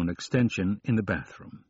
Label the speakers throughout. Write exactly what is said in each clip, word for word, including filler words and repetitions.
Speaker 1: extension in the bathroom.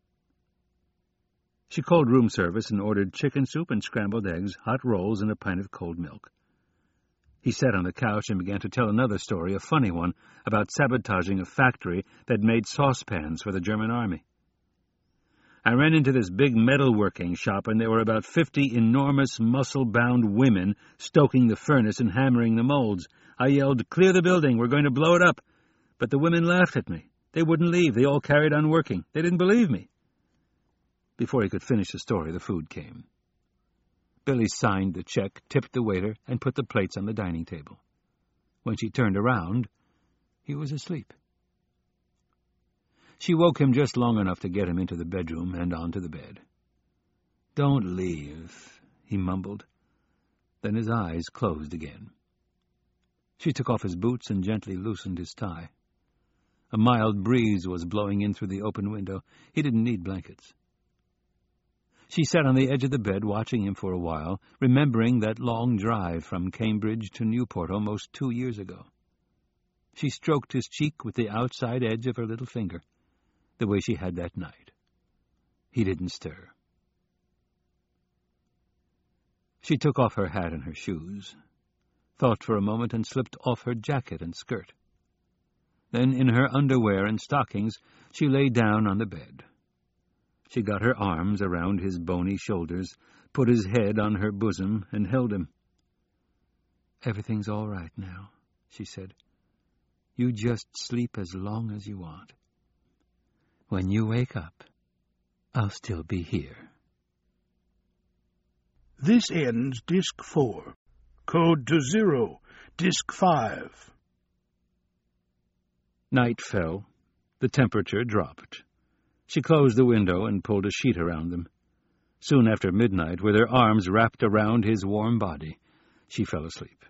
Speaker 1: She called room service and ordered chicken soup and scrambled eggs, hot rolls, and a pint of cold milk. He sat on the couch and began to tell another story, a funny one, about sabotaging a factory that made saucepans for the German army. I ran into this big metalworking shop, and there were about fifty enormous, muscle-bound women stoking the furnace and hammering the molds. I yelled, "Clear the building, we're going to blow it up." But the women laughed at me. They wouldn't leave. They all carried on working. They didn't believe me. Before he could finish the story, the food came. Billy signed the check, tipped the waiter, and put the plates on the dining table. When she turned around, he was asleep. She woke him just long enough to get him into the bedroom and onto the bed. "Don't leave," he mumbled. Then his eyes closed again. She took off his boots and gently loosened his tie. A mild breeze was blowing in through the open window. He didn't need blankets. She sat on the edge of the bed, watching him for a while, remembering that long drive from Cambridge to Newport almost two years ago. She stroked his cheek with the outside edge of her little finger, the way she had that night. He didn't stir. She took off her hat and her shoes, thought for a moment, and slipped off her jacket and skirt. Then, in her underwear and stockings, she lay down on the bed. She got her arms around his bony shoulders, put his head on her bosom, and held him. "Everything's all right now," she said. "You just sleep as long as you want. When you wake up, I'll still be here."
Speaker 2: This ends Disc four. Code to Zero, Disc five.
Speaker 1: Night fell. The temperature dropped. She closed the window and pulled a sheet around them. Soon after midnight, with her arms wrapped around his warm body, she fell asleep.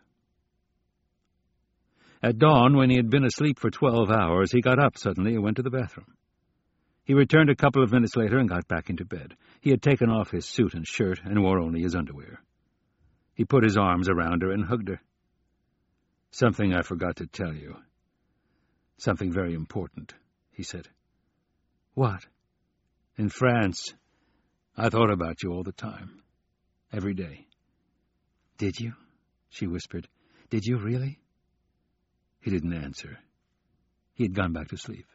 Speaker 1: At dawn, when he had been asleep for twelve hours, he got up suddenly and went to the bathroom. He returned a couple of minutes later and got back into bed. He had taken off his suit and shirt and wore only his underwear. He put his arms around her and hugged her. "Something I forgot to tell you. Something very important," he said. "What?" "In France, I thought about you all the time. Every day." "Did you?" she whispered. "Did you really?" He didn't answer. He had gone back to sleep.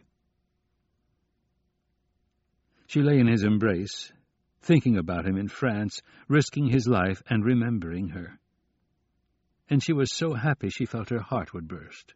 Speaker 1: She lay in his embrace, thinking about him in France, risking his life and remembering her. And she was so happy she felt her heart would burst.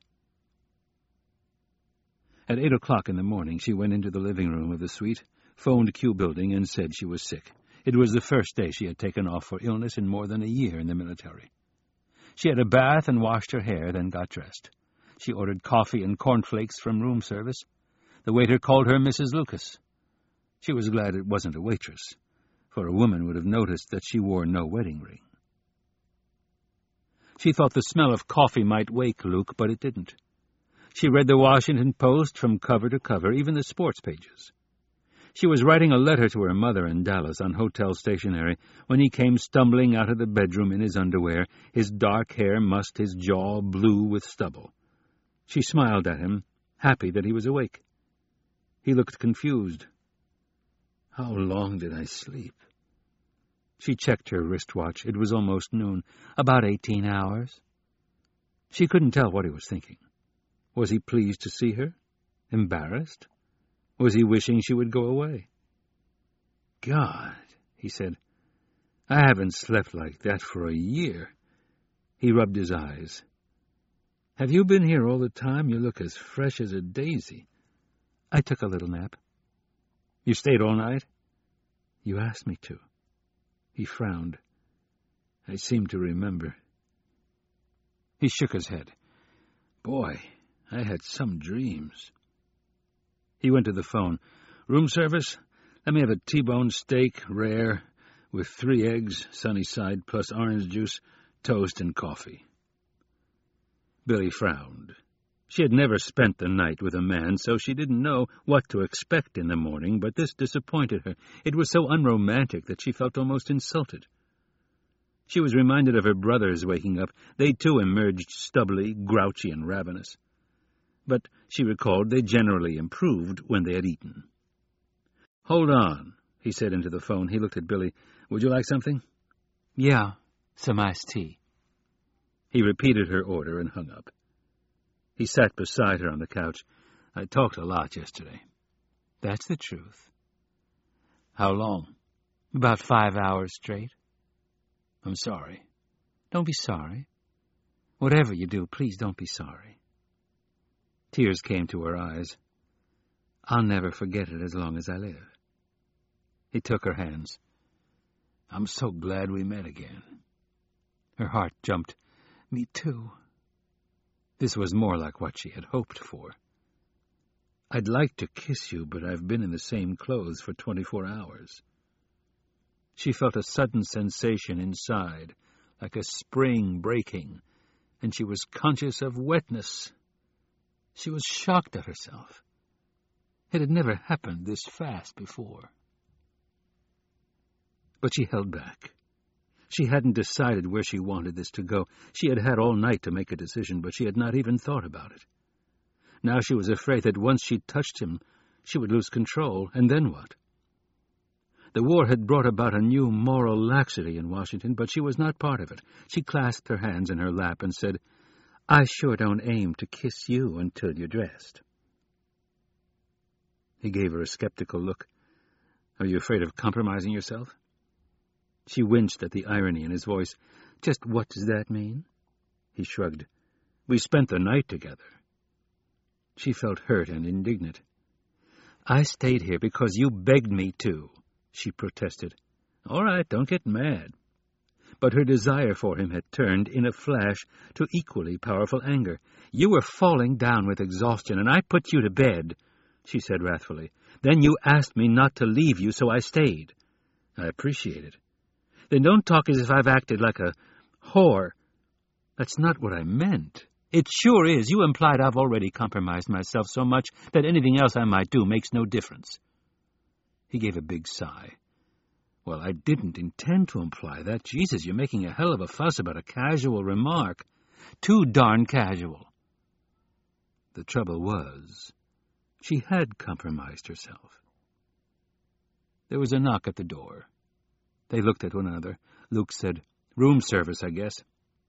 Speaker 1: At eight o'clock in the morning, she went into the living room of the suite, phoned Q Building, and said she was sick. It was the first day she had taken off for illness in more than a year in the military. She had a bath and washed her hair, then got dressed. She ordered coffee and cornflakes from room service. The waiter called her Missus Lucas. She was glad it wasn't a waitress, for a woman would have noticed that she wore no wedding ring. She thought the smell of coffee might wake Luke, but it didn't. She read the Washington Post from cover to cover, even the sports pages. She was writing a letter to her mother in Dallas on hotel stationery when he came stumbling out of the bedroom in his underwear, his dark hair mussed, his jaw blue with stubble. She smiled at him, happy that he was awake. He looked confused. "How long did I sleep?" She checked her wristwatch. It was almost noon. "About eighteen hours." She couldn't tell what he was thinking. Was he pleased to see her? Embarrassed? Was he wishing she would go away? "God," he said, "I haven't slept like that for a year." He rubbed his eyes. "Have you been here all the time? You look as fresh as a daisy." "I took a little nap." "You stayed all night?" "You asked me to." He frowned. "I seem to remember." He shook his head. "Boy, I had some dreams." He went to the phone. "Room service? Let me have a T-bone steak, rare, with three eggs, sunny side, plus orange juice, toast, and coffee." Billy frowned. She had never spent the night with a man, so she didn't know what to expect in the morning, but this disappointed her. It was so unromantic that she felt almost insulted. She was reminded of her brothers waking up. They, too, emerged stubbly, grouchy, and ravenous. but she recalled they generally improved when they had eaten. "Hold on," he said into the phone. He looked at Billy. "Would you like something?"
Speaker 3: "Yeah, some iced tea."
Speaker 1: He repeated her order and hung up. He sat beside her on the couch. "I talked a lot yesterday."
Speaker 3: "That's the truth."
Speaker 1: "How long?"
Speaker 3: "About five hours straight."
Speaker 1: "I'm sorry."
Speaker 3: "Don't be sorry. Whatever you do, please don't be sorry."
Speaker 1: Tears came to her eyes. "I'll never forget it as long as I live." He took her hands. "I'm so glad we met again." Her heart jumped. "Me too." This was more like what she had hoped for. "I'd like to kiss you, but I've been in the same clothes for twenty-four hours. She felt a sudden sensation inside, like a spring breaking, and she was conscious of wetness. She was shocked at herself. It had never happened this fast before. But she held back. She hadn't decided where she wanted this to go. She had had all night to make a decision, but she had not even thought about it. Now she was afraid that once she touched him, she would lose control, and then what? The war had brought about a new moral laxity in Washington, but she was not part of it. She clasped her hands in her lap and said, "I sure don't aim to kiss you until you're dressed." He gave her a skeptical look. "Are you afraid of compromising yourself?" She winced at the irony in his voice. "Just what does that mean?" He shrugged. "We spent the night together." She felt hurt and indignant. "I stayed here because you begged me to," she protested. "All right, don't get mad." But her desire for him had turned, in a flash, to equally powerful anger. "You were falling down with exhaustion, and I put you to bed," she said wrathfully. "Then you asked me not to leave you, so I stayed." "I appreciate it." "Then don't talk as if I've acted like a whore." "That's not what I meant." "It sure is. You implied I've already compromised myself so much that anything else I might do makes no difference." He gave a big sigh. "Well, I didn't intend to imply that. Jesus, you're making a hell of a fuss about a casual remark." "Too darn casual." The trouble was, she had compromised herself. There was a knock at the door. They looked at one another. Luke said, "Room service, I guess."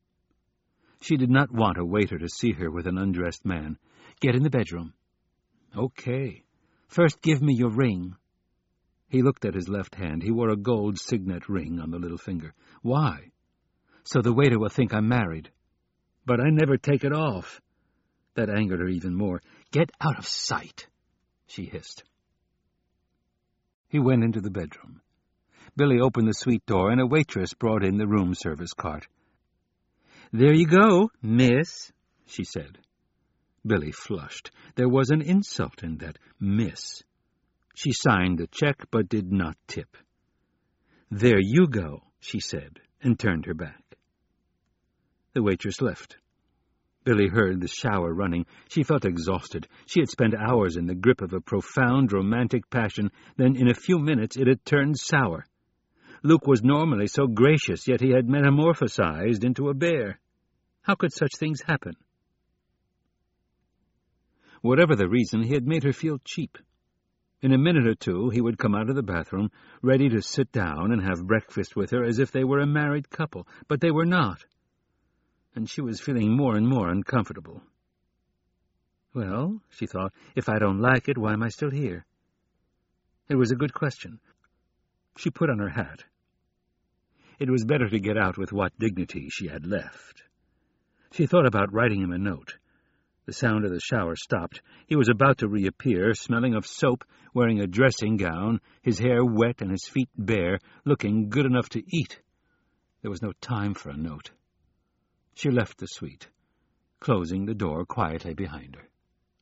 Speaker 1: She did not want a waiter to see her with an undressed man. "Get in the bedroom." "Okay. First give me your ring." He looked at his left hand. He wore a gold signet ring on the little finger. "Why?" "So the waiter will think I'm married." "But I never take it off." That angered her even more. "Get out of sight," she hissed. He went into the bedroom. Billy opened the suite door, and a waitress brought in the room service cart. "There you go, miss," she said. Billy flushed. There was an insult in that miss. She signed the check, but did not tip. "There you go," she said, and turned her back. The waitress left. Billy heard the shower running. She felt exhausted. She had spent hours in the grip of a profound romantic passion, then in a few minutes it had turned sour. Luke was normally so gracious, yet he had metamorphosized into a bear. How could such things happen? Whatever the reason, he had made her feel cheap. In a minute or two, he would come out of the bathroom, ready to sit down and have breakfast with her as if they were a married couple, but they were not. And she was feeling more and more uncomfortable. Well, she thought, if I don't like it, why am I still here? It was a good question. She put on her hat. It was better to get out with what dignity she had left. She thought about writing him a note. The sound of the shower stopped. He was about to reappear, smelling of soap, wearing a dressing gown, his hair wet and his feet bare, looking good enough to eat. There was no time for a note. She left the suite, closing the door quietly behind her.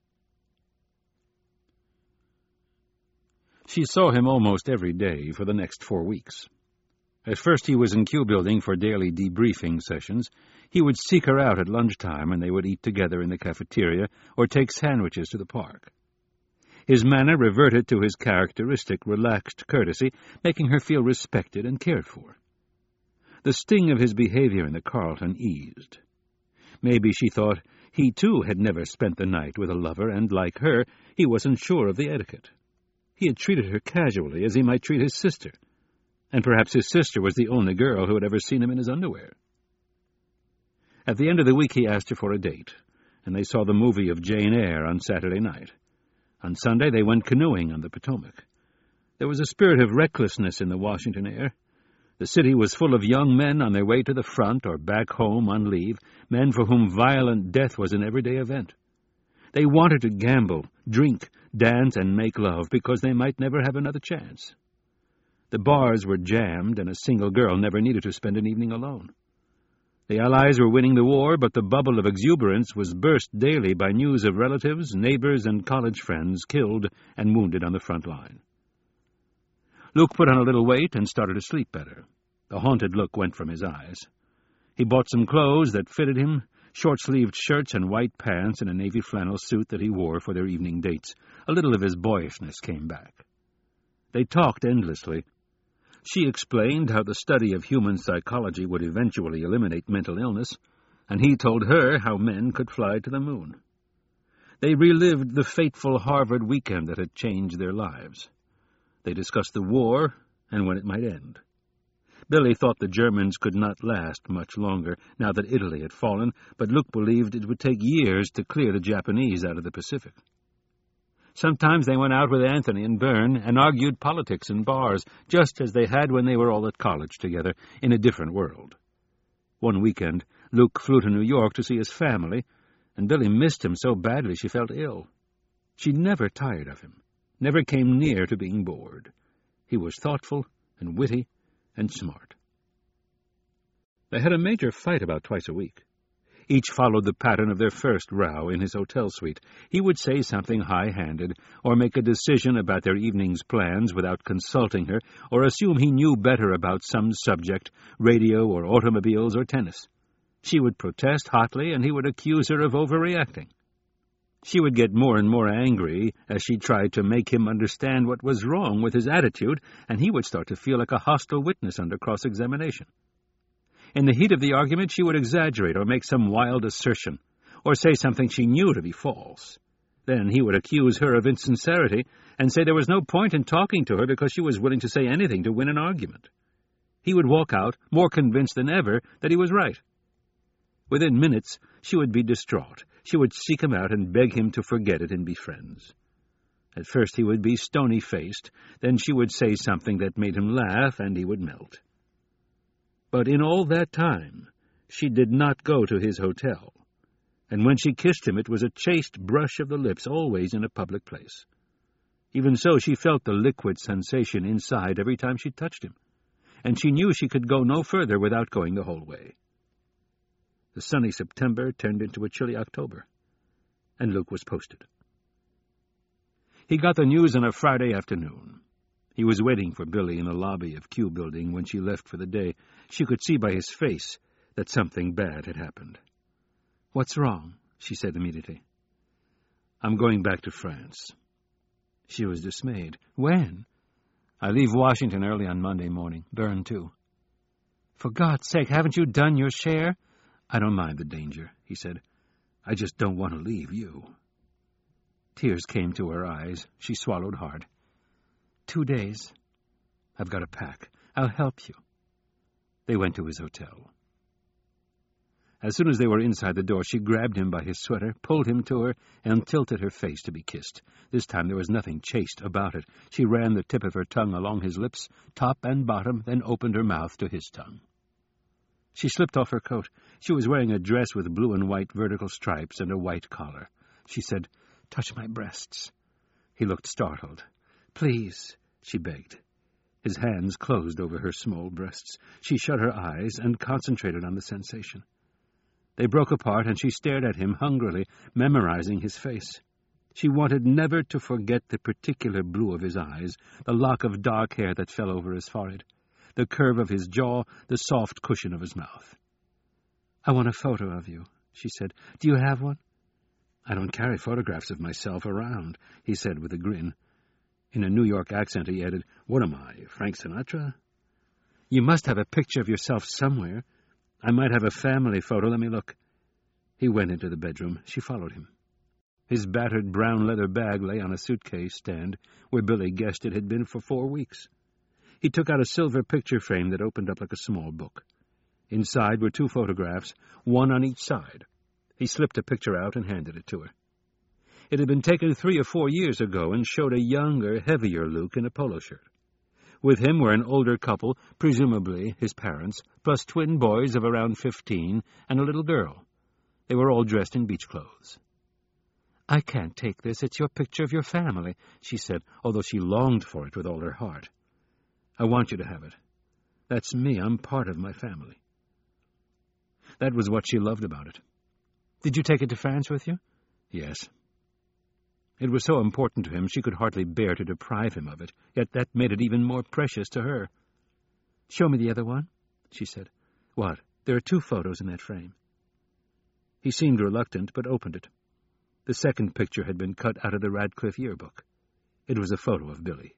Speaker 1: She saw him almost every day for the next four weeks. At first he was in Q Building for daily debriefing sessions. He would seek her out at lunchtime, and they would eat together in the cafeteria or take sandwiches to the park. His manner reverted to his characteristic relaxed courtesy, making her feel respected and cared for. The sting of his behavior in the Carlton eased. Maybe, she thought, He, too, had never spent the night with a lover, and, like her, he wasn't sure of the etiquette. He had treated her casually, as he might treat his sister, and perhaps his sister was the only girl who had ever seen him in his underwear. At the end of the week he asked her for a date, and they saw the movie of Jane Eyre on Saturday night. On Sunday they went canoeing on the Potomac. There was a spirit of recklessness in the Washington air. The city was full of young men on their way to the front or back home on leave, men for whom violent death was an everyday event. They wanted to gamble, drink, dance, and make love because they might never have another chance. The bars were jammed, and a single girl never needed to spend an evening alone. The Allies were winning the war, but the bubble of exuberance was burst daily by news of relatives, neighbors, and college friends killed and wounded on the front line. Luke put on a little weight and started to sleep better. The haunted look went from his eyes. He bought some clothes that fitted him, short-sleeved shirts and white pants and a navy flannel suit that he wore for their evening dates. A little of his boyishness came back. They talked endlessly. She explained how the study of human psychology would eventually eliminate mental illness, and he told her how men could fly to the moon. They relived the fateful Harvard weekend that had changed their lives. They discussed the war and when it might end. Billy thought the Germans could not last much longer, now that Italy had fallen, but Luke believed it would take years to clear the Japanese out of the Pacific. Sometimes they went out with Anthony and Byrne and argued politics in bars, just as they had when they were all at college together, in a different world. One weekend, Luke flew to New York to see his family, and Billy missed him so badly she felt ill. She never tired of him, never came near to being bored. He was thoughtful and witty and smart. They had a major fight about twice a week. Each followed the pattern of their first row in his hotel suite. He would say something high-handed, or make a decision about their evening's plans without consulting her, or assume he knew better about some subject, radio or automobiles or tennis. She would protest hotly, and he would accuse her of overreacting. She would get more and more angry as she tried to make him understand what was wrong with his attitude, and he would start to feel like a hostile witness under cross-examination. In the heat of the argument, she would exaggerate or make some wild assertion, or say something she knew to be false. Then he would accuse her of insincerity and say there was no point in talking to her because she was willing to say anything to win an argument. He would walk out, more convinced than ever that he was right. Within minutes, she would be distraught. She would seek him out and beg him to forget it and be friends. At first he would be stony-faced, then she would say something that made him laugh, and he would melt. But in all that time, she did not go to his hotel, and when she kissed him it was a chaste brush of the lips, always in a public place. Even so, she felt the liquid sensation inside every time she touched him, and she knew she could go no further without going the whole way. The sunny September turned into a chilly October, and Luke was posted. He got the news on a Friday afternoon. He was waiting for Billy in the lobby of Q Building when she left for the day. She could see by his face that something bad had happened. "What's wrong?" she said immediately. "I'm going back to France." She was dismayed. "When?" "I leave Washington early on Monday morning. Byrne, too." "For God's sake, haven't you done your share?" "I don't mind the danger," he said. "I just don't want to leave you." Tears came to her eyes. She swallowed hard. Two days. I've got to pack. I'll help you." They went to his hotel. As soon as they were inside the door, she grabbed him by his sweater, pulled him to her, and tilted her face to be kissed. This time there was nothing chaste about it. She ran the tip of her tongue along his lips, top and bottom, then opened her mouth to his tongue. She slipped off her coat. She was wearing a dress with blue and white vertical stripes and a white collar. She said, "Touch my breasts." He looked startled. "Please," she begged. His hands closed over her small breasts. She shut her eyes and concentrated on the sensation. They broke apart, and she stared at him hungrily, memorizing his face. She wanted never to forget the particular blue of his eyes, the lock of dark hair that fell over his forehead, the curve of his jaw, the soft cushion of his mouth. "I want a photo of you," she said. "Do you have one?" "I don't carry photographs of myself around," he said with a grin. In a New York accent he added, "What am I, Frank Sinatra?" "You must have a picture of yourself somewhere. I might have a family photo. Let me look." He went into the bedroom. She followed him. His battered brown leather bag lay on a suitcase stand where Billy guessed it had been for four weeks. He took out a silver picture frame that opened up like a small book. Inside were two photographs, one on each side. He slipped a picture out and handed it to her. It had been taken three or four years ago and showed a younger, heavier Luke in a polo shirt. With him were an older couple, presumably his parents, plus twin boys of around fifteen and a little girl. They were all dressed in beach clothes. "I can't take this. It's your picture of your family," she said, although she longed for it with all her heart. "I want you to have it. That's me. I'm part of my family." That was what she loved about it. "Did you take it to France with you?" "Yes." It was so important to him she could hardly bear to deprive him of it, yet that made it even more precious to her. "Show me the other one," she said. "What? There are two photos in that frame." He seemed reluctant, but opened it. The second picture had been cut out of the Radcliffe yearbook. It was a photo of Billy.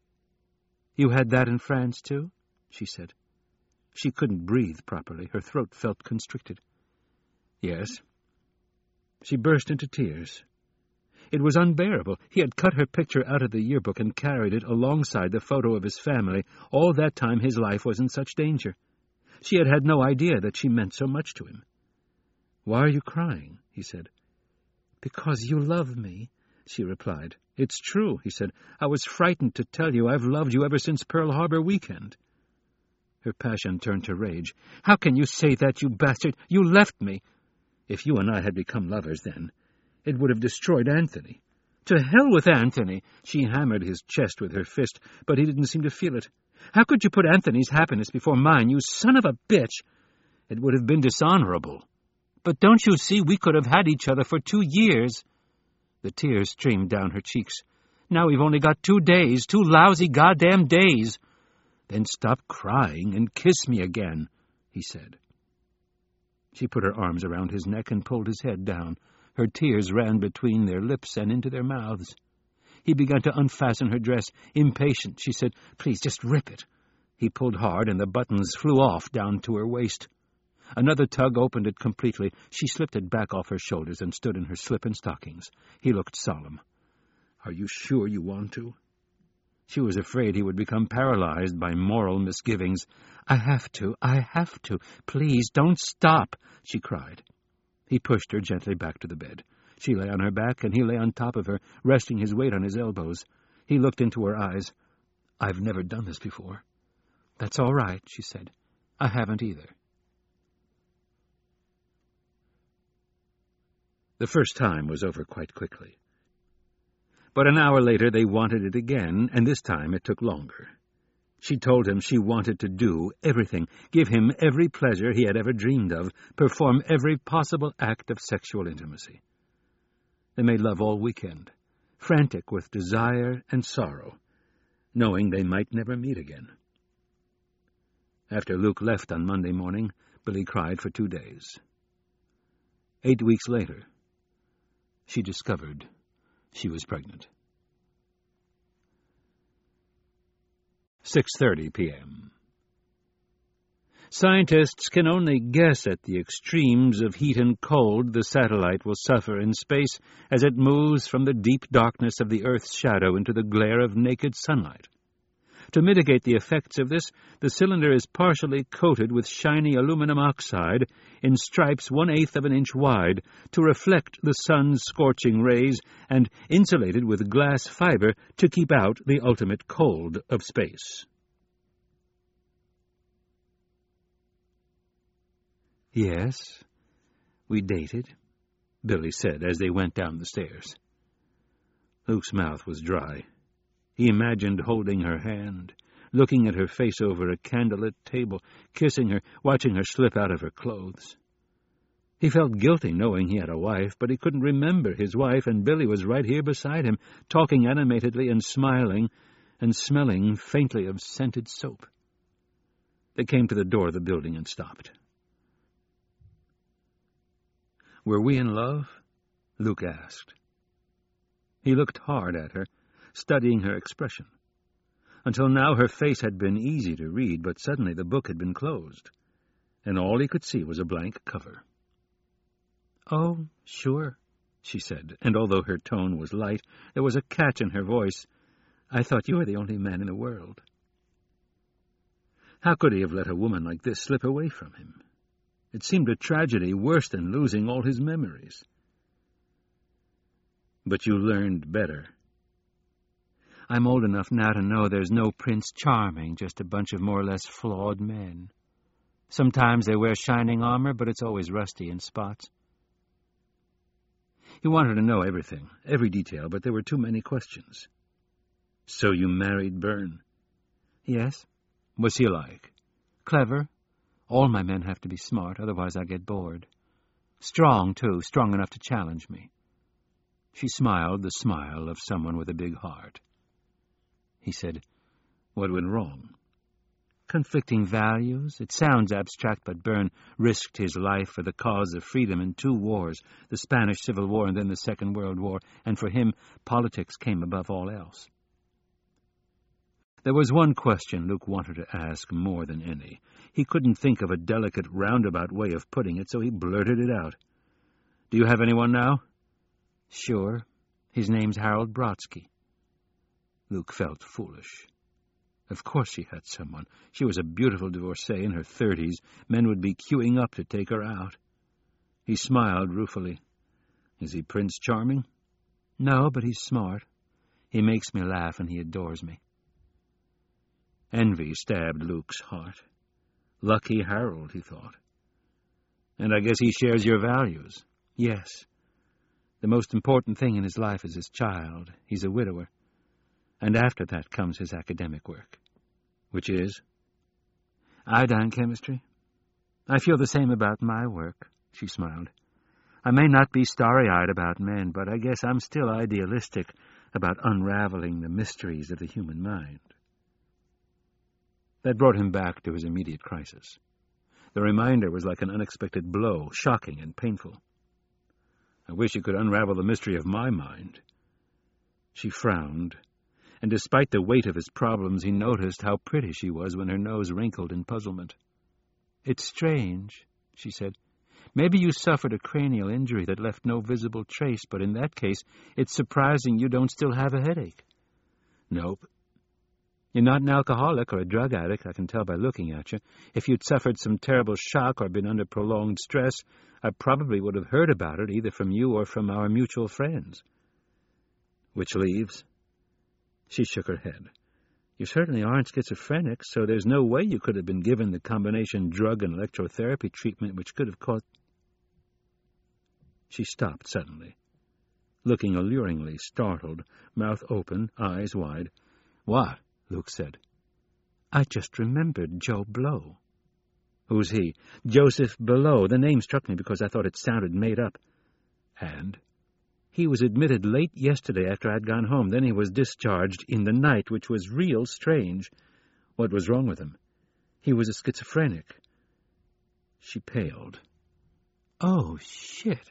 Speaker 1: "You had that in France, too?" she said. She couldn't breathe properly. Her throat felt constricted. "Yes." She burst into tears. It was unbearable. He had cut her picture out of the yearbook and carried it alongside the photo of his family. All that time his life was in such danger. She had had no idea that she meant so much to him. "Why are you crying?" he said. "Because you love me," she replied. "It's true," he said. "I was frightened to tell you I've loved you ever since Pearl Harbor weekend." Her passion turned to rage. "How can you say that, you bastard? You left me. If you and I had become lovers then, it would have destroyed Anthony." "To hell with Anthony!" She hammered his chest with her fist, but he didn't seem to feel it. "How could you put Anthony's happiness before mine, you son of a bitch?" "It would have been dishonorable." "But don't you see, we could have had each other for two years." The tears streamed down her cheeks. "Now we've only got two days, two lousy goddamn days." "Then stop crying and kiss me again," he said. She put her arms around his neck and pulled his head down. Her tears ran between their lips and into their mouths. He began to unfasten her dress. Impatient, she said, "Please, just rip it." He pulled hard, and the buttons flew off down to her waist. Another tug opened it completely. She slipped it back off her shoulders and stood in her slip and stockings. He looked solemn. "Are you sure you want to?" She was afraid he would become paralyzed by moral misgivings. "I have to, I have to. Please, don't stop," she cried. He pushed her gently back to the bed. She lay on her back, and he lay on top of her, resting his weight on his elbows. He looked into her eyes. "I've never done this before." "That's all right," she said. "I haven't either." The first time was over quite quickly. But an hour later they wanted it again, and this time it took longer. She told him she wanted to do everything, give him every pleasure he had ever dreamed of, perform every possible act of sexual intimacy. They made love all weekend, frantic with desire and sorrow, knowing they might never meet again. After Luke left on Monday morning, Billy cried for two days. Eight weeks later, she discovered she was pregnant. six thirty p.m. Scientists can only guess at the extremes of heat and cold the satellite will suffer in space as it moves from the deep darkness of the Earth's shadow into the glare of naked sunlight. To mitigate the effects of this, the cylinder is partially coated with shiny aluminum oxide in stripes one-eighth of an inch wide to reflect the sun's scorching rays and insulated with glass fiber to keep out the ultimate cold of space. "Yes, we dated," Billy said as they went down the stairs. Luke's mouth was dry. He imagined holding her hand, looking at her face over a candlelit table, kissing her, watching her slip out of her clothes. He felt guilty knowing he had a wife, but he couldn't remember his wife, and Billy was right here beside him, talking animatedly and smiling, and smelling faintly of scented soap. They came to the door of the building and stopped. "Were we in love?" Luke asked. He looked hard at her, studying her expression. Until now her face had been easy to read, but suddenly the book had been closed, and all he could see was a blank cover. "Oh, sure," she said, and although her tone was light, there was a catch in her voice. "I thought you were the only man in the world." How could he have let a woman like this slip away from him? It seemed a tragedy worse than losing all his memories. "But you learned better." "I'm old enough now to know there's no Prince Charming, just a bunch of more or less flawed men. Sometimes they wear shining armor, but it's always rusty in spots." He wanted to know everything, every detail, but there were too many questions. "So you married Byrne?" "Yes." "What's he like?" "Clever. All my men have to be smart, otherwise I get bored. Strong, too, strong enough to challenge me." She smiled the smile of someone with a big heart. He said, "What went wrong?" "Conflicting values. It sounds abstract, but Byrne risked his life for the cause of freedom in two wars, the Spanish Civil War and then the Second World War, and for him, politics came above all else." There was one question Luke wanted to ask more than any. He couldn't think of a delicate, roundabout way of putting it, so he blurted it out. "Do you have anyone now?" "Sure. His name's Harold Brodsky." Luke felt foolish. Of course she had someone. She was a beautiful divorcee in her thirties. Men would be queuing up to take her out. He smiled ruefully. "Is he Prince Charming?" "No, but he's smart. He makes me laugh and he adores me." Envy stabbed Luke's heart. Lucky Harold, he thought. "And I guess he shares your values." "Yes. The most important thing in his life is his child. He's a widower. And after that comes his academic work." "Which is?" "Iodine chemistry. I feel the same about my work," she smiled. "I may not be starry-eyed about men, but I guess I'm still idealistic about unraveling the mysteries of the human mind." That brought him back to his immediate crisis. The reminder was like an unexpected blow, shocking and painful. "I wish you could unravel the mystery of my mind." She frowned, and despite the weight of his problems, he noticed how pretty she was when her nose wrinkled in puzzlement. "It's strange," she said. "Maybe you suffered a cranial injury that left no visible trace, but in that case, it's surprising you don't still have a headache." "Nope. You're not an alcoholic or a drug addict, I can tell by looking at you. If you'd suffered some terrible shock or been under prolonged stress, I probably would have heard about it either from you or from our mutual friends." "Which leaves?" She shook her head. "You certainly aren't schizophrenic, so there's no way you could have been given the combination drug and electrotherapy treatment which could have caused—" She stopped suddenly, looking alluringly startled, mouth open, eyes wide. "What?" Luke said. "I just remembered Joe Blow." "Who's he?" "Joseph Below. The name struck me because I thought it sounded made up." "And?" "He was admitted late yesterday after I'd gone home. Then he was discharged in the night, which was real strange." "What was wrong with him?" "He was a schizophrenic." She paled. "Oh, shit."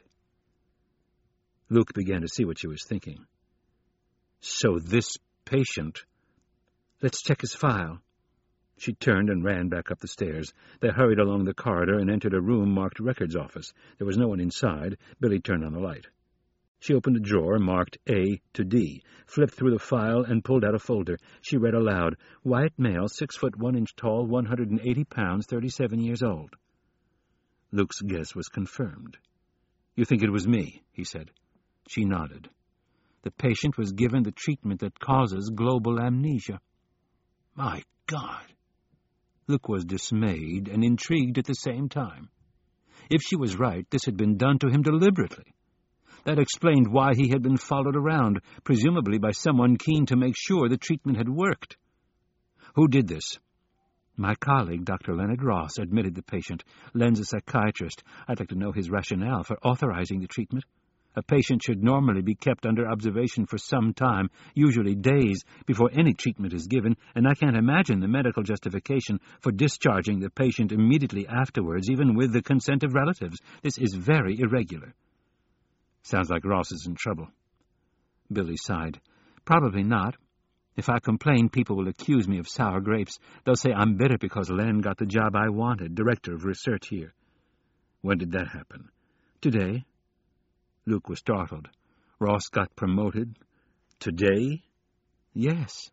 Speaker 1: Luke began to see what she was thinking. "So this patient—" "Let's check his file." She turned and ran back up the stairs. They hurried along the corridor and entered a room marked Records Office. There was no one inside. Billy turned on the light. She opened a drawer marked A to D, flipped through the file, and pulled out a folder. She read aloud, "White male, six foot one inch tall, one hundred and eighty pounds, thirty-seven years old." Luke's guess was confirmed. "You think it was me?" he said. She nodded. "The patient was given the treatment that causes global amnesia." My God! Luke was dismayed and intrigued at the same time. If she was right, this had been done to him deliberately. That explained why he had been followed around, presumably by someone keen to make sure the treatment had worked. "Who did this?" "My colleague, Doctor Leonard Ross," admitted the patient. "Len's a psychiatrist. I'd like to know his rationale for authorizing the treatment. A patient should normally be kept under observation for some time, usually days, before any treatment is given, and I can't imagine the medical justification for discharging the patient immediately afterwards, even with the consent of relatives. This is very irregular." "Sounds like Ross is in trouble." Billy sighed. "Probably not. If I complain, people will accuse me of sour grapes. They'll say I'm bitter because Len got the job I wanted, director of research here." "When did that happen?" "Today. Luke was startled. Ross got promoted? Today?
Speaker 3: Yes.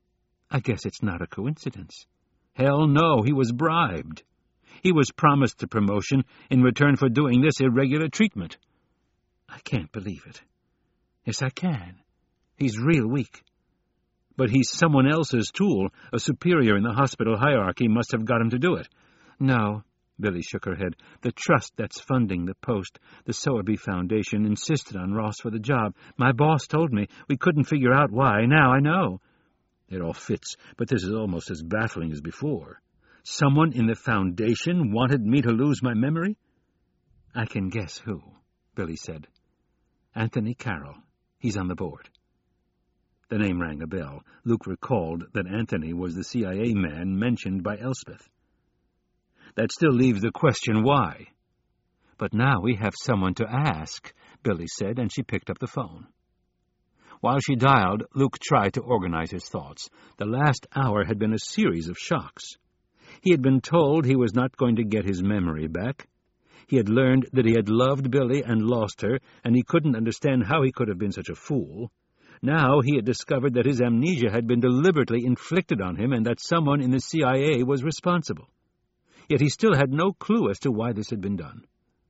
Speaker 3: I guess it's not a coincidence.
Speaker 1: Hell no, he was bribed. He was promised the promotion in return for doing this irregular treatment.
Speaker 3: I can't believe it. Yes, I can. He's real weak.
Speaker 1: But he's someone else's tool. A superior in the hospital hierarchy must have got him to do it.
Speaker 3: No, Billy shook her head. The trust that's funding the post, the Sowerby Foundation, insisted on Ross for the job. My boss told me. We couldn't figure out why. Now I know.
Speaker 1: It all fits, but this is almost as baffling as before. Someone in the Foundation wanted me to lose my memory?
Speaker 3: I can guess who, Billy said. Anthony Carroll. He's on the board.
Speaker 1: The name rang a bell. Luke recalled that Anthony was the C I A man mentioned by Elspeth. That still leaves the question why.
Speaker 3: But now we have someone to ask, Billy said, and she picked up the phone. While she dialed, Luke tried to organize his thoughts. The last hour had been a series of shocks. He had been told he was not going to get his memory back. He had learned that he had loved Billy and lost her, and he couldn't understand how he could have been such a fool. Now he had discovered that his amnesia had been deliberately inflicted on him and that someone in the C I A was responsible. Yet he still had no clue as to why this had been done.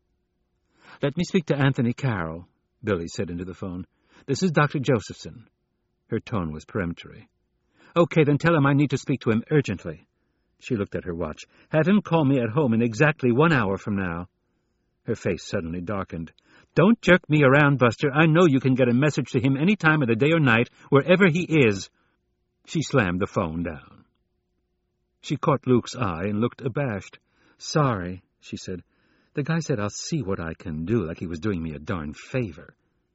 Speaker 3: "Let me speak to Anthony Carroll," Billy said into the phone. "This is Doctor Josephson." Her tone was peremptory. "Okay, then tell him I need to speak to him urgently." She looked at her watch. "Have him call me at home in exactly one hour from now." Her face suddenly darkened. "Don't jerk me around, Buster. I know you can get a message to him any time of the day or night, wherever he is." She slammed the phone down. She caught Luke's eye and looked abashed. "Sorry," she said. "The guy said I'll see what I can do, like he was doing me a darn favor."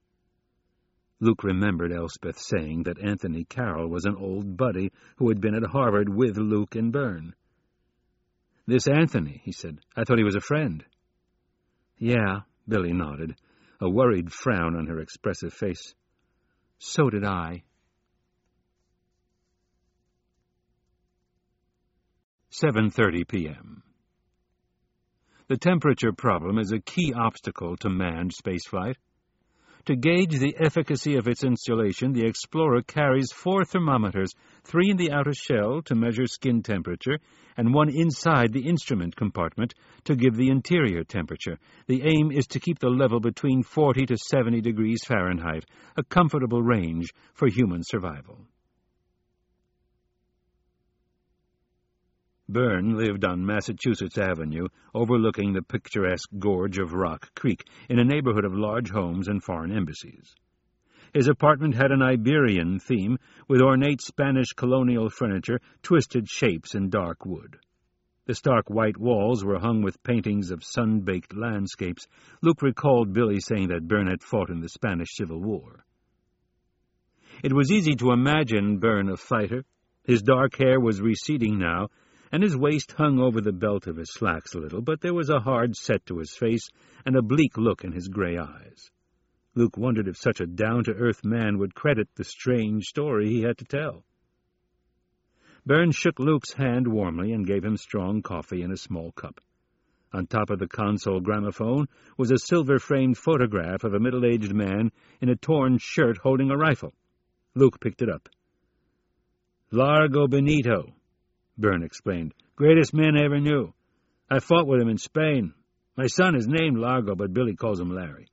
Speaker 3: Luke remembered Elspeth saying that Anthony Carroll was an old buddy who had been at Harvard with Luke and Byrne. "This Anthony," he said. "I thought he was a friend." "Yeah," Billy nodded, a worried frown on her expressive face. "So did I." seven thirty p.m. The temperature problem is a key obstacle to manned spaceflight. To gauge the efficacy of its installation, the Explorer carries four thermometers, three in the outer shell to measure skin temperature, and one inside the instrument compartment to give the interior temperature. The aim is to keep the level between forty to seventy degrees Fahrenheit, a comfortable range for human survival. Byrne lived on Massachusetts Avenue, overlooking the picturesque gorge of Rock Creek, in a neighborhood of large homes and foreign embassies. His apartment had an Iberian theme, with ornate Spanish colonial furniture, twisted shapes, and dark wood. The stark white walls were hung with paintings of sun-baked landscapes. Luke recalled Billy saying that Byrne had fought in the Spanish Civil War. It was easy to imagine Byrne a fighter. His dark hair was receding now, and his waist hung over the belt of his slacks a little, but there was a hard set to his face and a bleak look in his gray eyes. Luke wondered if such a down-to-earth man would credit the strange story he had to tell. Byrne shook Luke's hand warmly and gave him strong coffee in a small cup. On top of the console gramophone was a silver-framed photograph of a middle-aged man in a torn shirt holding a rifle. Luke picked it up. "Largo Benito," Byrne explained. "Greatest man I ever knew. I fought with him in Spain. My son is named Largo, but Billy calls him Larry."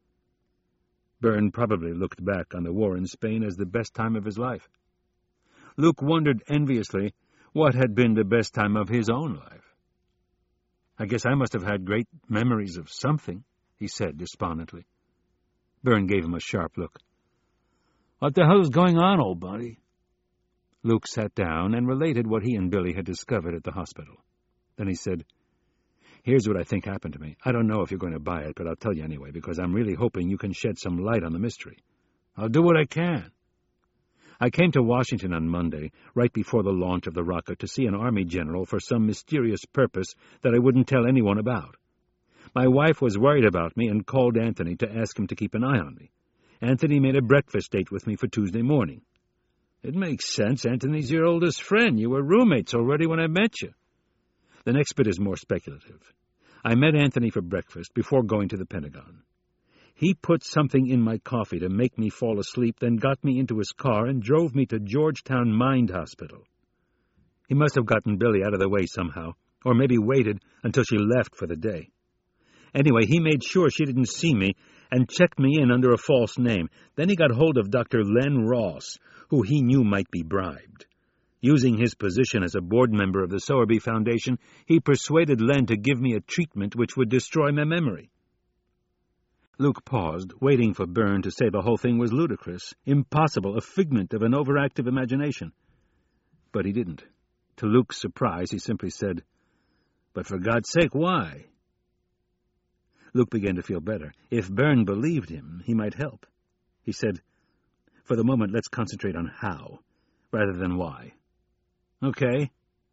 Speaker 3: Byrne probably looked back on the war in Spain as the best time of his life. Luke wondered enviously what had been the best time of his own life. "I guess I must have had great memories of something," he said despondently. Byrne gave him a sharp look. "What the hell is going on, old buddy?" Luke sat down and related what he and Billy had discovered at the hospital. Then he said, "Here's what I think happened to me. I don't know if you're going to buy it, but I'll tell you anyway, because I'm really hoping you can shed some light on the mystery." "I'll do what I can." "I came to Washington on Monday, right before the launch of the rocket, to see an Army general for some mysterious purpose that I wouldn't tell anyone about. My wife was worried about me and called Anthony to ask him to keep an eye on me. Anthony made a breakfast date with me for Tuesday morning." "It makes sense. Anthony's your oldest friend. You were roommates already when I met you." "The next bit is more speculative. I met Anthony for breakfast before going to the Pentagon.
Speaker 1: He put something in my coffee to make me fall asleep, then got me into his car and drove me to Georgetown Mind Hospital. He must have gotten Billy out of the way somehow, or maybe waited until she left for the day. Anyway, he made sure she didn't see me and checked me in under a false name. Then he got hold of Doctor Len Ross, who he knew might be bribed. Using his position as a board member of the Sowerby Foundation, he persuaded Len to give me a treatment which would destroy my memory. Luke paused, waiting for Byrne to say the whole thing was ludicrous, impossible, a figment of an overactive imagination. But he didn't. To Luke's surprise, he simply said, "But for God's sake, why?" Luke began to feel better. If Byrne believed him, he might help. He said, "For the moment, let's concentrate on how, rather than why." "Okay."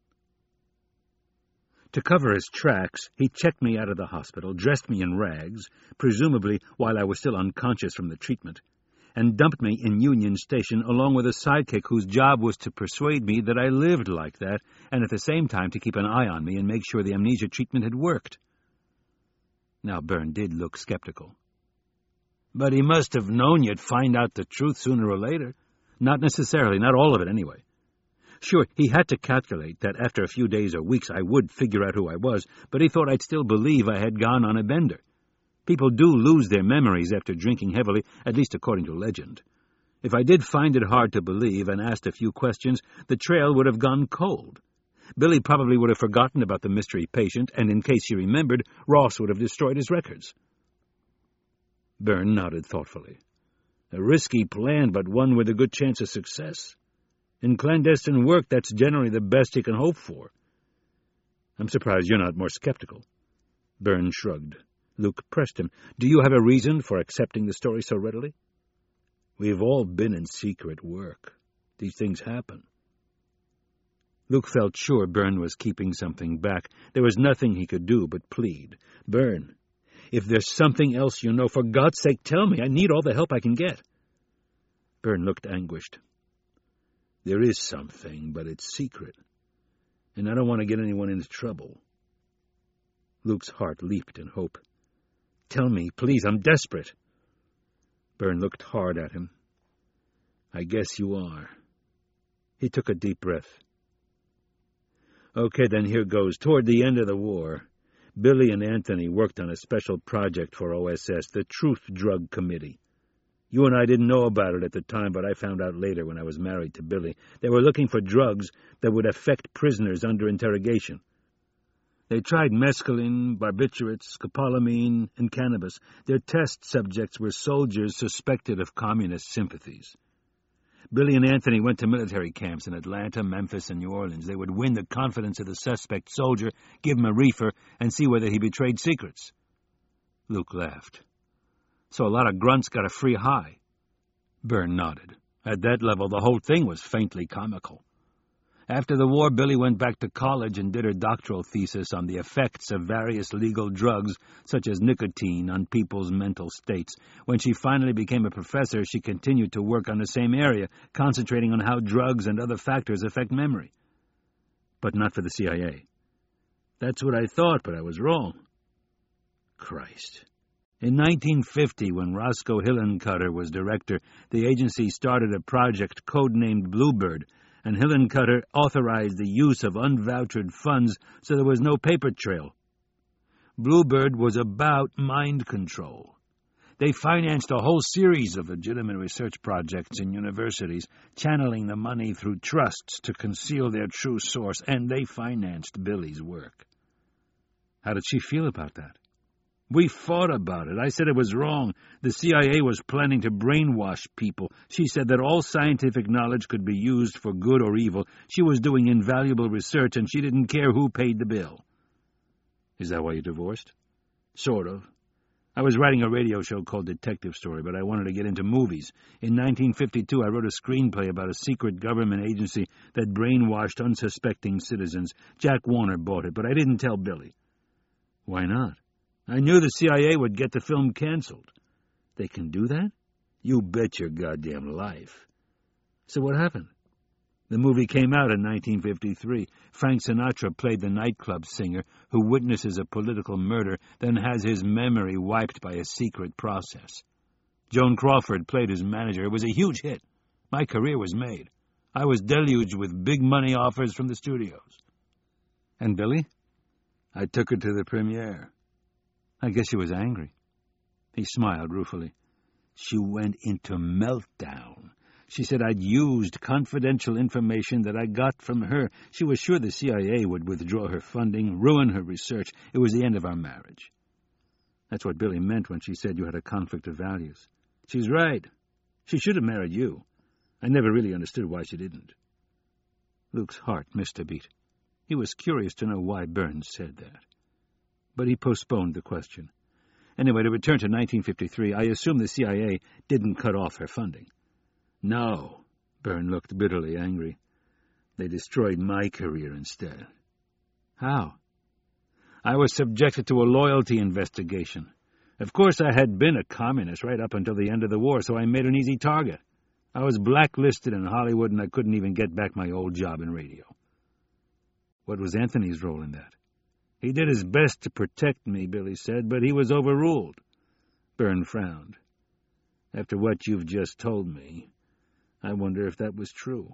Speaker 1: To cover his tracks, he checked me out of the hospital, dressed me in rags, presumably while I was still unconscious from the treatment, and dumped me in Union Station along with a sidekick whose job was to persuade me that I lived like that, and at the same time to keep an eye on me and make sure the amnesia treatment had worked. Now Byrne did look skeptical. "But he must have known you'd find out the truth sooner or later." "Not necessarily, not all of it anyway. Sure, he had to calculate that after a few days or weeks I would figure out who I was, but he thought I'd still believe I had gone on a bender. People do lose their memories after drinking heavily, at least according to legend. If I did find it hard to believe and asked a few questions, the trail would have gone cold. Billy probably would have forgotten about the mystery patient, and in case she remembered, Ross would have destroyed his records." Byrne nodded thoughtfully. "A risky plan, but one with a good chance of success. In clandestine work, that's generally the best you can hope for." "I'm surprised you're not more skeptical." Byrne shrugged. Luke pressed him. "Do you have a reason for accepting the story so readily?" "We've all been in secret work. These things happen." Luke felt sure Byrne was keeping something back. There was nothing he could do but plead. "Byrne, if there's something else you know, for God's sake tell me. I need all the help I can get." Byrne looked anguished. "There is something, but it's secret, and I don't want to get anyone into trouble." Luke's heart leaped in hope. "Tell me, please, I'm desperate." Byrne looked hard at him. "I guess you are." He took a deep breath. "Okay, then here goes. Toward the end of the war, Billy and Anthony worked on a special project for O S S, the Truth Drug Committee. You and I didn't know about it at the time, but I found out later when I was married to Billy. They were looking for drugs that would affect prisoners under interrogation. They tried mescaline, barbiturates, scopolamine, and cannabis. Their test subjects were soldiers suspected of communist sympathies. Billy and Anthony went to military camps in Atlanta, Memphis, and New Orleans. They would win the confidence of the suspect soldier, give him a reefer, and see whether he betrayed secrets." Luke laughed. "So a lot of grunts got a free high." Byrne nodded. At that level, the whole thing was faintly comical. After the war, Billy went back to college and did her doctoral thesis on the effects of various legal drugs, such as nicotine, on people's mental states. When she finally became a professor, she continued to work on the same area, concentrating on how drugs and other factors affect memory. But not for the C I A. "That's what I thought, but I was wrong." Christ. In nineteen fifty, when Roscoe Hillencutter was director, the agency started a project codenamed Bluebird, and Hillencutter authorized the use of unvouchered funds so there was no paper trail. Bluebird was about mind control. They financed a whole series of legitimate research projects in universities, channeling the money through trusts to conceal their true source, and they financed Billy's work. How did she feel about that? "We fought about it. I said it was wrong. The C I A was planning to brainwash people. She said that all scientific knowledge could be used for good or evil. She was doing invaluable research, and she didn't care who paid the bill." "Is that why you divorced?" "Sort of. I was writing a radio show called Detective Story, but I wanted to get into movies. In nineteen fifty-two, I wrote a screenplay about a secret government agency that brainwashed unsuspecting citizens. Jack Warner bought it, but I didn't tell Billy." "Why not?" "I knew the C I A would get the film canceled." "They can do that?" "You bet your goddamn life." "So what happened?" The movie came out in nineteen fifty-three. Frank Sinatra played the nightclub singer who witnesses a political murder, then has his memory wiped by a secret process. Joan Crawford played his manager. It was a huge hit. My career was made. I was deluged with big money offers from the studios. And Billy? I took her to the premiere. I guess she was angry. He smiled ruefully. She went into meltdown. She said I'd used confidential information that I got from her. She was sure the C I A would withdraw her funding, ruin her research. It was the end of our marriage. That's what Billy meant when she said you had a conflict of values. She's right. She should have married you. I never really understood why she didn't. Luke's heart missed a beat. He was curious to know why Burns said that. But he postponed the question. Anyway, to return to nineteen fifty-three, I assume the C I A didn't cut off her funding. No, Byrne looked bitterly angry. They destroyed my career instead. How? I was subjected to a loyalty investigation. Of course, I had been a communist right up until the end of the war, so I made an easy target. I was blacklisted in Hollywood, and I couldn't even get back my old job in radio. What was Anthony's role in that? He did his best to protect me, Billy said, but he was overruled. Byrne frowned. After what you've just told me, I wonder if that was true.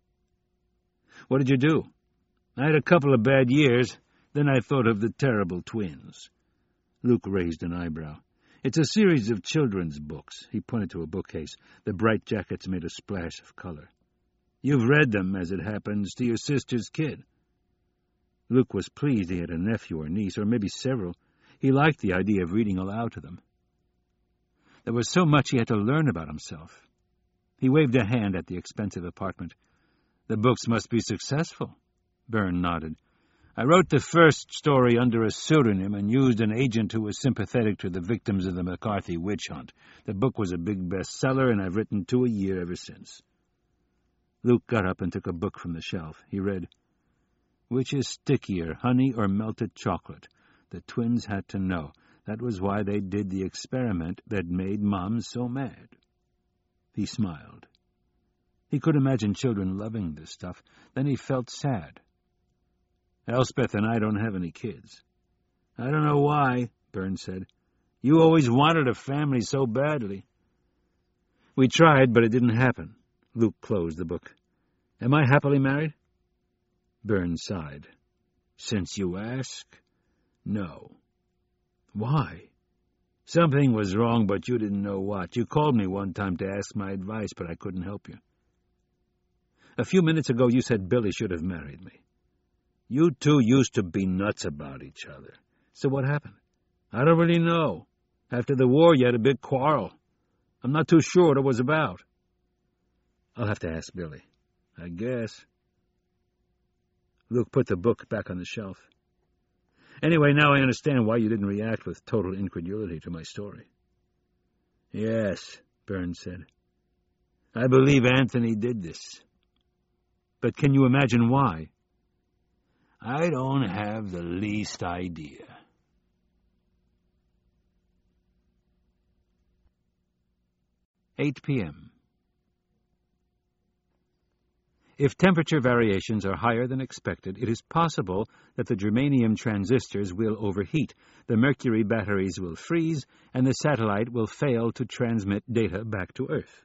Speaker 1: What did you do? I had a couple of bad years. Then I thought of the Terrible Twins. Luke raised an eyebrow. It's a series of children's books. He pointed to a bookcase. The bright jackets made a splash of color. You've read them, as it happens, to your sister's kid. Luke was pleased he had a nephew or niece, or maybe several. He liked the idea of reading aloud to them. There was so much he had to learn about himself. He waved a hand at the expensive apartment. The books must be successful. Byrne nodded. I wrote the first story under a pseudonym and used an agent who was sympathetic to the victims of the McCarthy witch hunt. The book was a big bestseller, and I've written two a year ever since. Luke got up and took a book from the shelf. He read, Which is stickier, honey or melted chocolate? The twins had to know. That was why they did the experiment that made Mom so mad. He smiled. He could imagine children loving this stuff. Then he felt sad. Elspeth and I don't have any kids. I don't know why, Byrne said. You always wanted a family so badly. We tried, but it didn't happen. Luke closed the book. Am I happily married? Byrne sighed. Since you ask, no. Why? Something was wrong, but you didn't know what. You called me one time to ask my advice, but I couldn't help you. A few minutes ago, you said Billy should have married me. You two used to be nuts about each other. So what happened? I don't really know. After the war, you had a big quarrel. I'm not too sure what it was about. I'll have to ask Billy. I guess. Luke put the book back on the shelf. Anyway, now I understand why you didn't react with total incredulity to my story. Yes, Byrne said. I believe Anthony did this. But can you imagine why? I don't have the least idea. eight p.m. If temperature variations are higher than expected, it is possible that the germanium transistors will overheat, the mercury batteries will freeze, and the satellite will fail to transmit data back to Earth.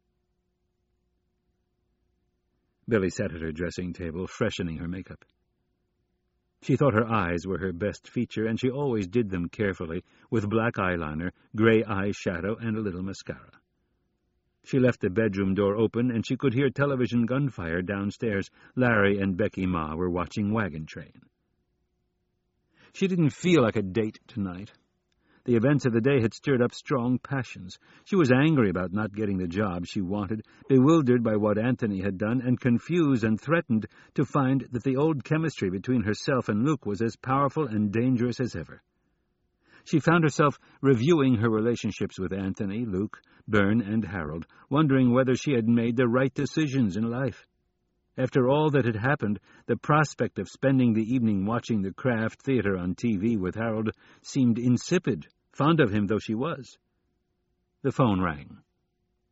Speaker 1: Billy sat at her dressing table, freshening her makeup. She thought her eyes were her best feature, and she always did them carefully, with black eyeliner, gray eye shadow, and a little mascara. She left the bedroom door open, and she could hear television gunfire downstairs. Larry and Becky Ma were watching Wagon Train. She didn't feel like a date tonight. The events of the day had stirred up strong passions. She was angry about not getting the job she wanted, bewildered by what Anthony had done, and confused and threatened to find that the old chemistry between herself and Luke was as powerful and dangerous as ever. She found herself reviewing her relationships with Anthony, Luke, Byrne, and Harold, wondering whether she had made the right decisions in life. After all that had happened, the prospect of spending the evening watching the Kraft Theater on T V with Harold seemed insipid, fond of him though she was. The phone rang.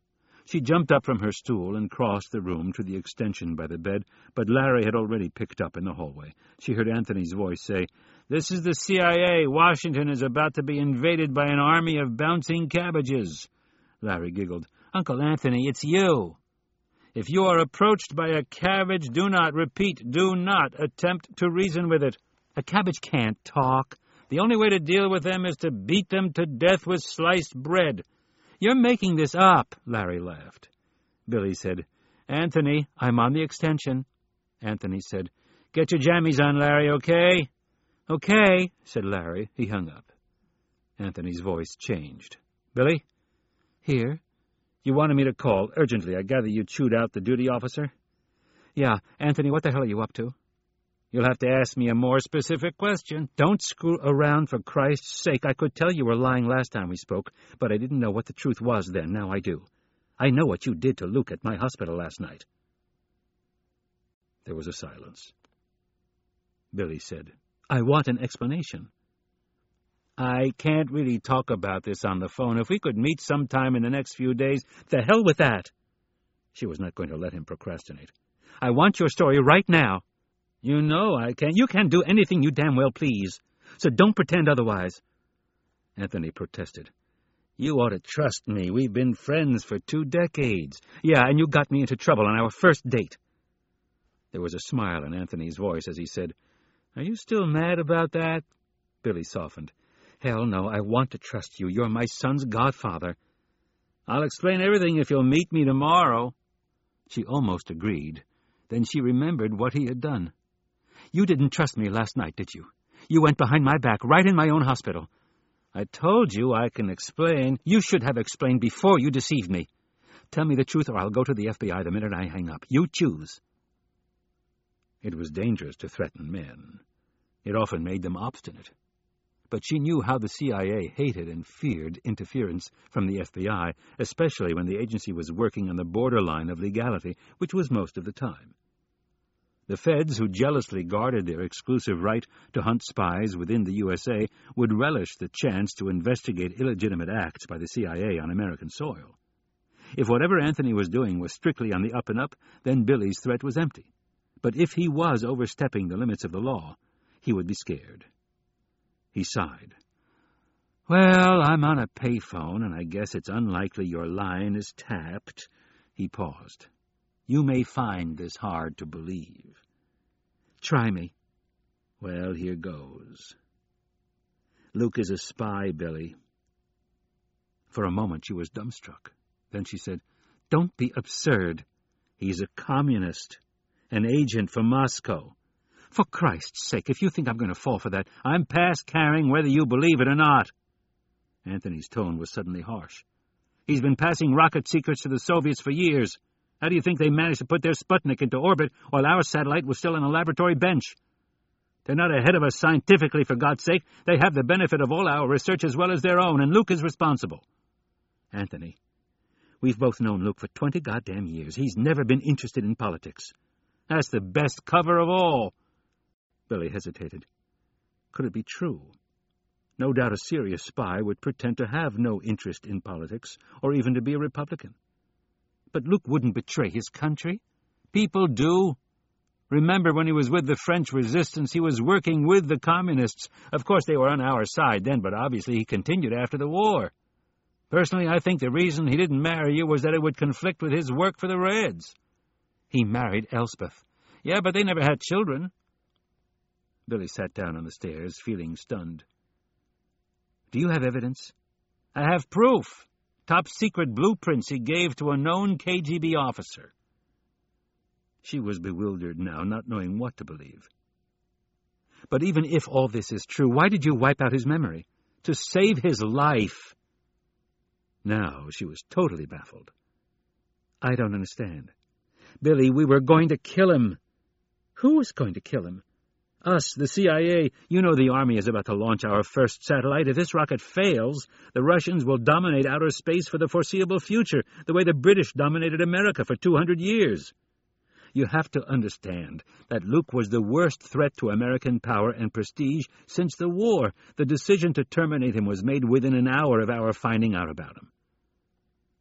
Speaker 1: She jumped up from her stool and crossed the room to the extension by the bed, but Larry had already picked up in the hallway. She heard Anthony's voice say, "This is the C I A. Washington is about to be invaded by an army of bouncing cabbages." Larry giggled. "Uncle Anthony, it's you. If you are approached by a cabbage, do not, repeat, do not attempt to reason with it. A cabbage can't talk. The only way to deal with them is to beat them to death with sliced bread." "You're making this up," Larry laughed. Billy said, "Anthony, I'm on the extension." Anthony said, "Get your jammies on, Larry, okay?" "Okay," said Larry. He hung up. Anthony's voice changed. "Billy?" "Here." "You wanted me to call, urgently. I gather you chewed out the duty officer?" "Yeah. Anthony, what the hell are you up to?" "You'll have to ask me a more specific question." "Don't screw around, for Christ's sake. I could tell you were lying last time we spoke, but I didn't know what the truth was then. Now I do. I know what you did to Luke at my hospital last night." There was a silence. Billy said, "I want an explanation." "I can't really talk about this on the phone. If we could meet sometime in the next few days—" "The hell with that!" She was not going to let him procrastinate. "I want your story right now." "You know I can. You can do anything you damn well please. So don't pretend otherwise." Anthony protested. "You ought to trust me. We've been friends for two decades. Yeah, and you got me into trouble on our first date." There was a smile in Anthony's voice as he said, "Are you still mad about that?" Billy softened. "Hell no, I want to trust you. You're my son's godfather." "I'll explain everything if you'll meet me tomorrow." She almost agreed. Then she remembered what he had done. "You didn't trust me last night, did you? You went behind my back, right in my own hospital." "I told you I can explain." "You should have explained before you deceived me. Tell me the truth or I'll go to the F B I the minute I hang up. You choose." It was dangerous to threaten men. It often made them obstinate. But she knew how the C I A hated and feared interference from the F B I, especially when the agency was working on the borderline of legality, which was most of the time. The feds, who jealously guarded their exclusive right to hunt spies within the U S A, would relish the chance to investigate illegitimate acts by the C I A on American soil. If whatever Anthony was doing was strictly on the up-and-up, then Billy's threat was empty. But if he was overstepping the limits of the law, he would be scared. He sighed. "Well, I'm on a payphone, and I guess it's unlikely your line is tapped." He paused. "You may find this hard to believe." "Try me." "Well, here goes. Luke is a spy, Billy." For a moment she was dumbstruck. Then she said, "Don't be absurd." "He's a communist, an agent for Moscow." "For Christ's sake, if you think I'm going to fall for that, I'm past caring whether you believe it or not." Anthony's tone was suddenly harsh. "He's been passing rocket secrets to the Soviets for years. How do you think they managed to put their Sputnik into orbit while our satellite was still on a laboratory bench? They're not ahead of us scientifically, for God's sake. They have the benefit of all our research as well as their own, and Luke is responsible." "Anthony, we've both known Luke for twenty goddamn years. He's never been interested in politics." "That's the best cover of all." Billy hesitated. Could it be true? No doubt a serious spy would pretend to have no interest in politics, or even to be a Republican. But Luke wouldn't betray his country. People do. Remember, when he was with the French resistance, he was working with the communists. Of course, they were on our side then, but obviously he continued after the war. Personally, I think the reason he didn't marry you was that it would conflict with his work for the Reds. He married Elspeth. Yeah, but they never had children. Billy sat down on the stairs, feeling stunned. "Do you have evidence?" "I have proof. Top-secret blueprints he gave to a known K G B officer." She was bewildered now, not knowing what to believe. "But even if all this is true, why did you wipe out his memory?" "To save his life." Now she was totally baffled. "I don't understand." "Billy, we were going to kill him." "Who was going to kill him?" "Us, the C I A. You know the Army is about to launch our first satellite. If this rocket fails, the Russians will dominate outer space for the foreseeable future, the way the British dominated America for two hundred years. You have to understand that Luke was the worst threat to American power and prestige since the war. The decision to terminate him was made within an hour of our finding out about him."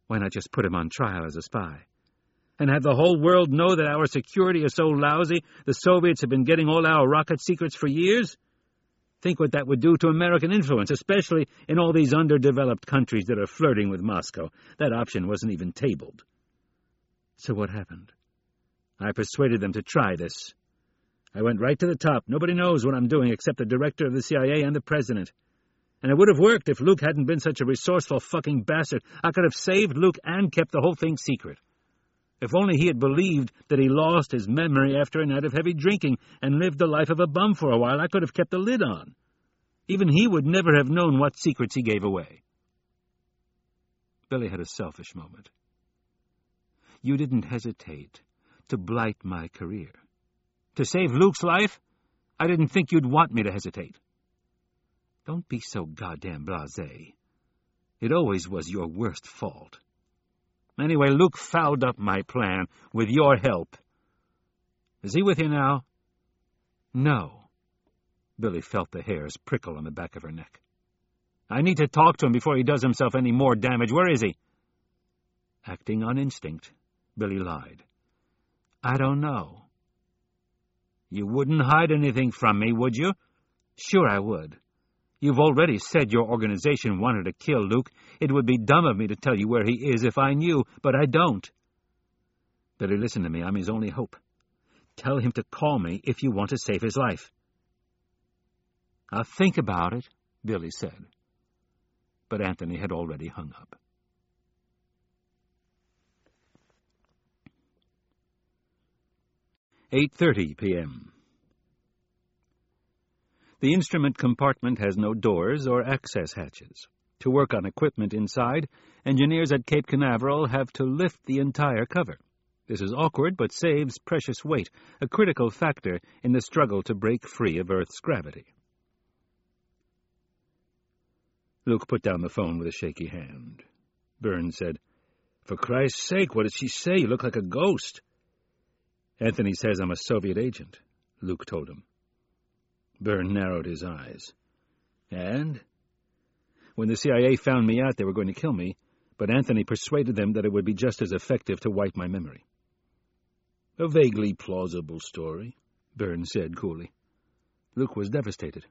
Speaker 1: Why not just put him on trial as a spy? And have the whole world know that our security is so lousy the Soviets have been getting all our rocket secrets for years? Think what that would do to American influence, especially in all these underdeveloped countries that are flirting with Moscow. That option wasn't even tabled. So what happened? I persuaded them to try this. I went right to the top. Nobody knows what I'm doing except the director of the C I A and the president. And it would have worked if Luke hadn't been such a resourceful fucking bastard. I could have saved Luke and kept the whole thing secret. If only he had believed that he lost his memory after a night of heavy drinking and lived the life of a bum for a while, I could have kept the lid on. Even he would never have known what secrets he gave away. Billy had a selfish moment. You didn't hesitate to blight my career. To save Luke's life? I didn't think you'd want me to hesitate. Don't be so goddamn blasé. It always was your worst fault. Anyway, Luke fouled up my plan with your help. Is he with you now? No. Billy felt the hairs prickle on the back of her neck. I need to talk to him before he does himself any more damage. Where is he? Acting on instinct, Billy lied. I don't know. You wouldn't hide anything from me, would you? Sure I would. You've already said your organization wanted to kill Luke. It would be dumb of me to tell you where he is if I knew, but I don't. Billy, listen to me. I'm his only hope. Tell him to call me if you want to save his life. I'll think about it, Billy said. But Anthony had already hung up. eight thirty p.m. The instrument compartment has no doors or access hatches. To work on equipment inside, engineers at Cape Canaveral have to lift the entire cover. This is awkward, but saves precious weight, a critical factor in the struggle to break free of Earth's gravity. Luke put down the phone with a shaky hand. Burns said, For Christ's sake, what did she say? You look like a ghost. Anthony says I'm a Soviet agent, Luke told him. Byrne narrowed his eyes. And? When the C I A found me out, they were going to kill me, but Anthony persuaded them that it would be just as effective to wipe my memory. A vaguely plausible story, Byrne said coolly. Luke was devastated.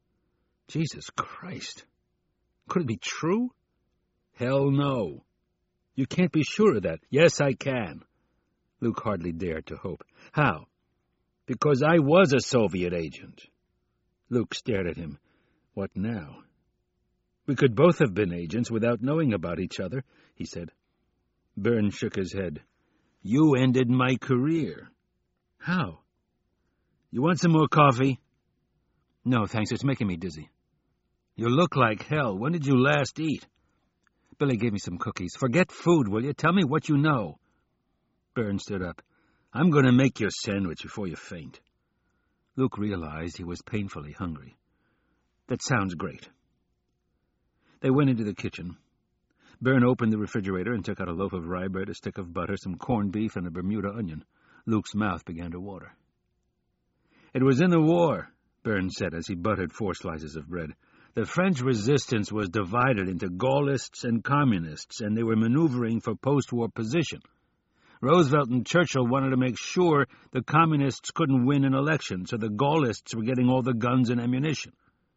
Speaker 1: Jesus Christ. Could it be true? Hell no. You can't be sure of that. Yes, I can. Luke hardly dared to hope. How? Because I was a Soviet agent. Luke stared at him. What now? We could both have been agents without knowing about each other, he said. Byrne shook his head. You ended my career. How? You want some more coffee? No, thanks. It's making me dizzy. You look like hell. When did you last eat? Billy gave me some cookies. Forget food, will you? Tell me what you know. Byrne stood up. I'm going to make your sandwich before you faint. Luke realized he was painfully hungry. That sounds great. They went into the kitchen. Byrne opened the refrigerator and took out a loaf of rye bread, a stick of butter, some corned beef, and a Bermuda onion. Luke's mouth began to water. It was in the war, Byrne said as he buttered four slices of bread. The French resistance was divided into Gaullists and Communists, and they were maneuvering for post-war position. Roosevelt and Churchill wanted to make sure the Communists couldn't win an election, so the Gaullists were getting all the guns and ammunition.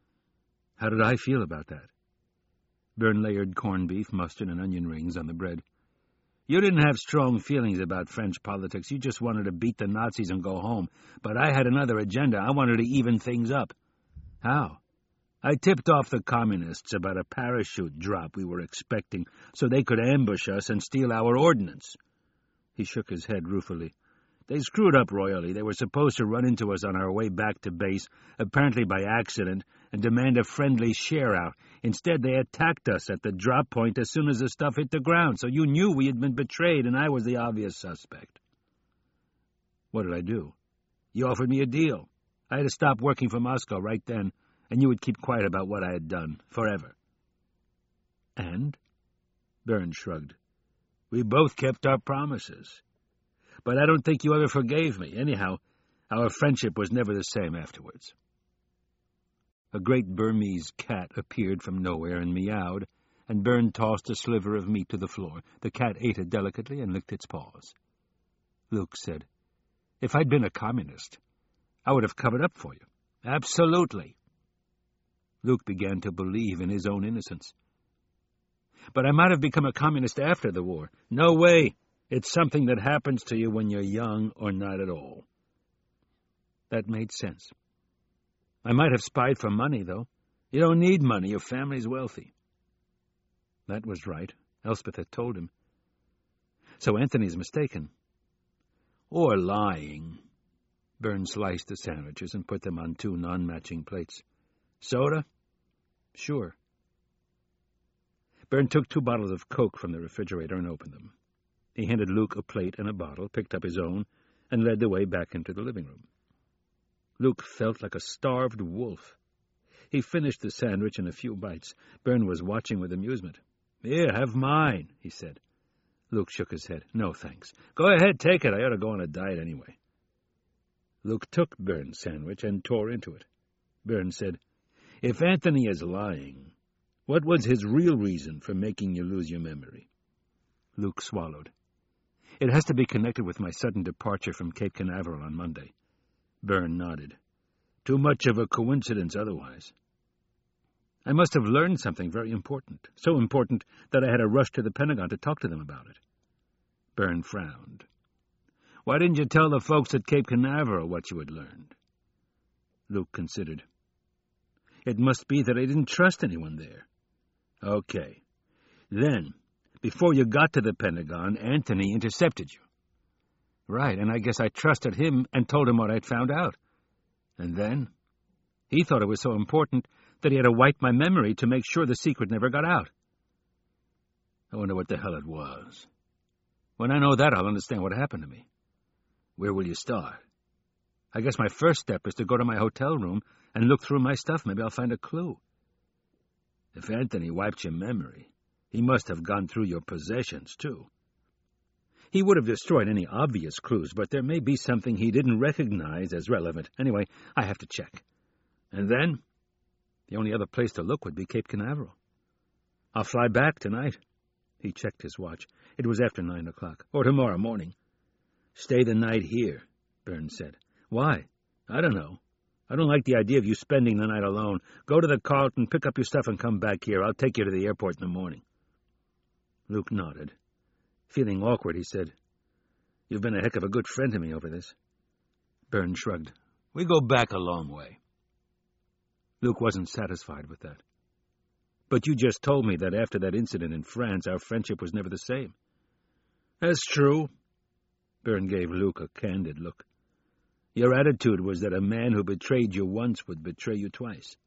Speaker 1: How did I feel about that? Byrne layered corned beef, mustard, and onion rings on the bread. You didn't have strong feelings about French politics. You just wanted to beat the Nazis and go home. But I had another agenda. I wanted to even things up. How? I tipped off the Communists about a parachute drop we were expecting so they could ambush us and steal our ordnance. He shook his head ruefully. They screwed up royally. They were supposed to run into us on our way back to base, apparently by accident, and demand a friendly share-out. Instead, they attacked us at the drop point as soon as the stuff hit the ground, so you knew we had been betrayed, and I was the obvious suspect. What did I do? You offered me a deal. I had to stop working for Moscow right then, and you would keep quiet about what I had done, forever. And? Byrne shrugged. We both kept our promises. But I don't think you ever forgave me. Anyhow, our friendship was never the same afterwards. A great Burmese cat appeared from nowhere and meowed, and Byrne tossed a sliver of meat to the floor. The cat ate it delicately and licked its paws. Luke said, "If I'd been a communist, I would have covered up for you. Absolutely." Luke began to believe in his own innocence. "But I might have become a communist after the war." "No way. It's something that happens to you when you're young or not at all." That made sense. "I might have spied for money, though. You don't need money. Your family's wealthy." That was right. Elspeth had told him. So Anthony's mistaken. Or lying. Byrne sliced the sandwiches and put them on two non-matching plates. "Soda?" "Sure." Byrne took two bottles of Coke from the refrigerator and opened them. He handed Luke a plate and a bottle, picked up his own, and led the way back into the living room. Luke felt like a starved wolf. He finished the sandwich in a few bites. Byrne was watching with amusement. "Here, have mine," he said. Luke shook his head. "No, thanks. Go ahead, take it. I ought to go on a diet anyway." Luke took Byrne's sandwich and tore into it. Byrne said, "If Anthony is lying, what was his real reason for making you lose your memory?" Luke swallowed. "It has to be connected with my sudden departure from Cape Canaveral on Monday." Byrne nodded. "Too much of a coincidence otherwise." "I must have learned something very important, so important that I had to rush to the Pentagon to talk to them about it." Byrne frowned. "Why didn't you tell the folks at Cape Canaveral what you had learned?" Luke considered. "It must be that I didn't trust anyone there." "Okay. Then, before you got to the Pentagon, Anthony intercepted you." "Right, and I guess I trusted him and told him what I'd found out. And then? He thought it was so important that he had to wipe my memory to make sure the secret never got out." "I wonder what the hell it was. When I know that, I'll understand what happened to me. Where will you start?" "I guess my first step is to go to my hotel room and look through my stuff. Maybe I'll find a clue." "If Anthony wiped your memory, he must have gone through your possessions, too." "He would have destroyed any obvious clues, but there may be something he didn't recognize as relevant. Anyway, I have to check." "And then?" "The only other place to look would be Cape Canaveral. I'll fly back tonight." He checked his watch. It was after nine o'clock. "Or tomorrow morning." "Stay the night here," Byrne said. "Why?" "I don't know. I don't like the idea of you spending the night alone. Go to the Carlton, pick up your stuff, and come back here. I'll take you to the airport in the morning." Luke nodded. Feeling awkward, he said, "You've been a heck of a good friend to me over this." Byrne shrugged. "We go back a long way." Luke wasn't satisfied with that. "But you just told me that after that incident in France, our friendship was never the same." "That's true." Byrne gave Luke a candid look. "Your attitude was that a man who betrayed you once would betray you twice."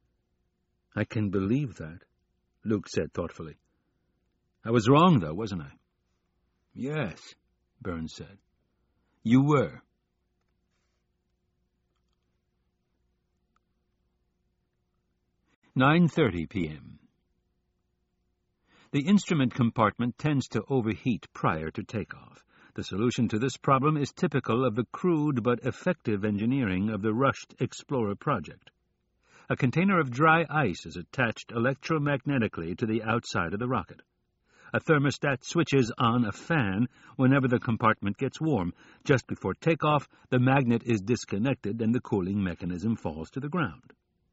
Speaker 1: "I can believe that," Luke said thoughtfully. "I was wrong, though, wasn't I?" "Yes," Byrne said. "You were." nine thirty p.m. The instrument compartment tends to overheat prior to takeoff. The solution to this problem is typical of the crude but effective engineering of the rushed Explorer project. A container of dry ice is attached electromagnetically to the outside of the rocket. A thermostat switches on a fan whenever the compartment gets warm. Just before takeoff, the magnet is disconnected and the cooling mechanism falls to the ground.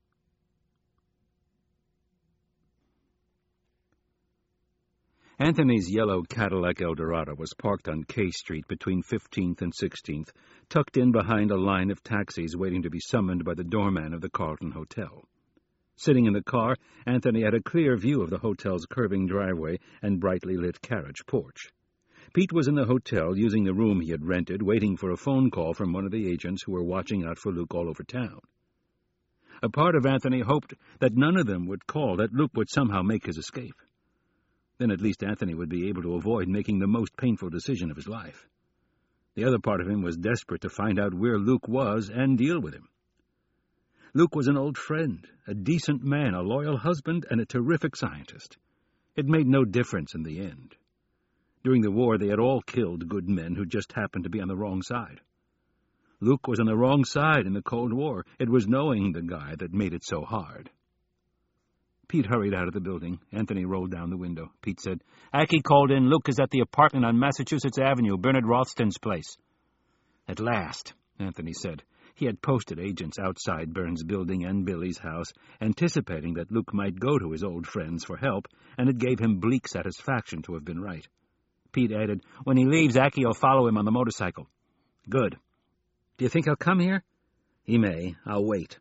Speaker 1: Anthony's yellow Cadillac Eldorado was parked on K Street between fifteenth and sixteenth, tucked in behind a line of taxis waiting to be summoned by the doorman of the Carlton Hotel. Sitting in the car, Anthony had a clear view of the hotel's curving driveway and brightly lit carriage porch. Pete was in the hotel using the room he had rented, waiting for a phone call from one of the agents who were watching out for Luke all over town. A part of Anthony hoped that none of them would call, that Luke would somehow make his escape. Then at least Anthony would be able to avoid making the most painful decision of his life. The other part of him was desperate to find out where Luke was and deal with him. Luke was an old friend, a decent man, a loyal husband, and a terrific scientist. It made no difference in the end. During the war, they had all killed good men who just happened to be on the wrong side. Luke was on the wrong side in the Cold War. It was knowing the guy that made it so hard. Pete hurried out of the building. Anthony rolled down the window. Pete said, "Aki called in. Luke is at the apartment on Massachusetts Avenue, Bernard Ralston's place." "At last," Anthony said. He had posted agents outside Burns' building and Billy's house, anticipating that Luke might go to his old friends for help, and it gave him bleak satisfaction to have been right. Pete added, "When he leaves, Aki will follow him on the motorcycle." "Good. Do you think he'll come here?" "He may. I'll wait."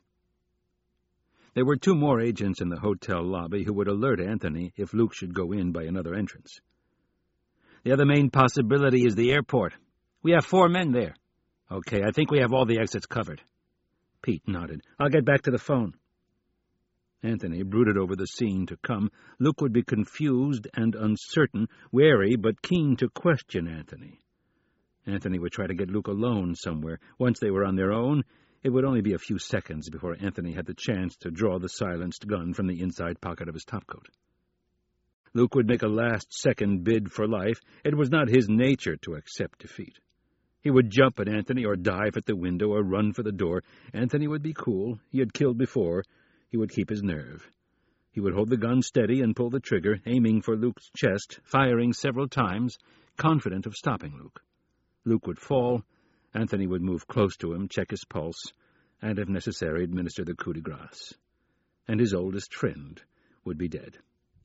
Speaker 1: There were two more agents in the hotel lobby who would alert Anthony if Luke should go in by another entrance. "The other main possibility is the airport. We have four men there." "Okay, I think we have all the exits covered." Pete nodded. "I'll get back to the phone." Anthony brooded over the scene to come. Luke would be confused and uncertain, wary but keen to question Anthony. Anthony would try to get Luke alone somewhere. Once they were on their own, it would only be a few seconds before Anthony had the chance to draw the silenced gun from the inside pocket of his topcoat. Luke would make a last-second bid for life. It was not his nature to accept defeat. He would jump at Anthony or dive at the window or run for the door. Anthony would be cool. He had killed before. He would keep his nerve. He would hold the gun steady and pull the trigger, aiming for Luke's chest, firing several times, confident of stopping Luke. Luke would fall. Anthony would move close to him, check his pulse, and, if necessary, administer the coup de grace. And his oldest friend would be dead.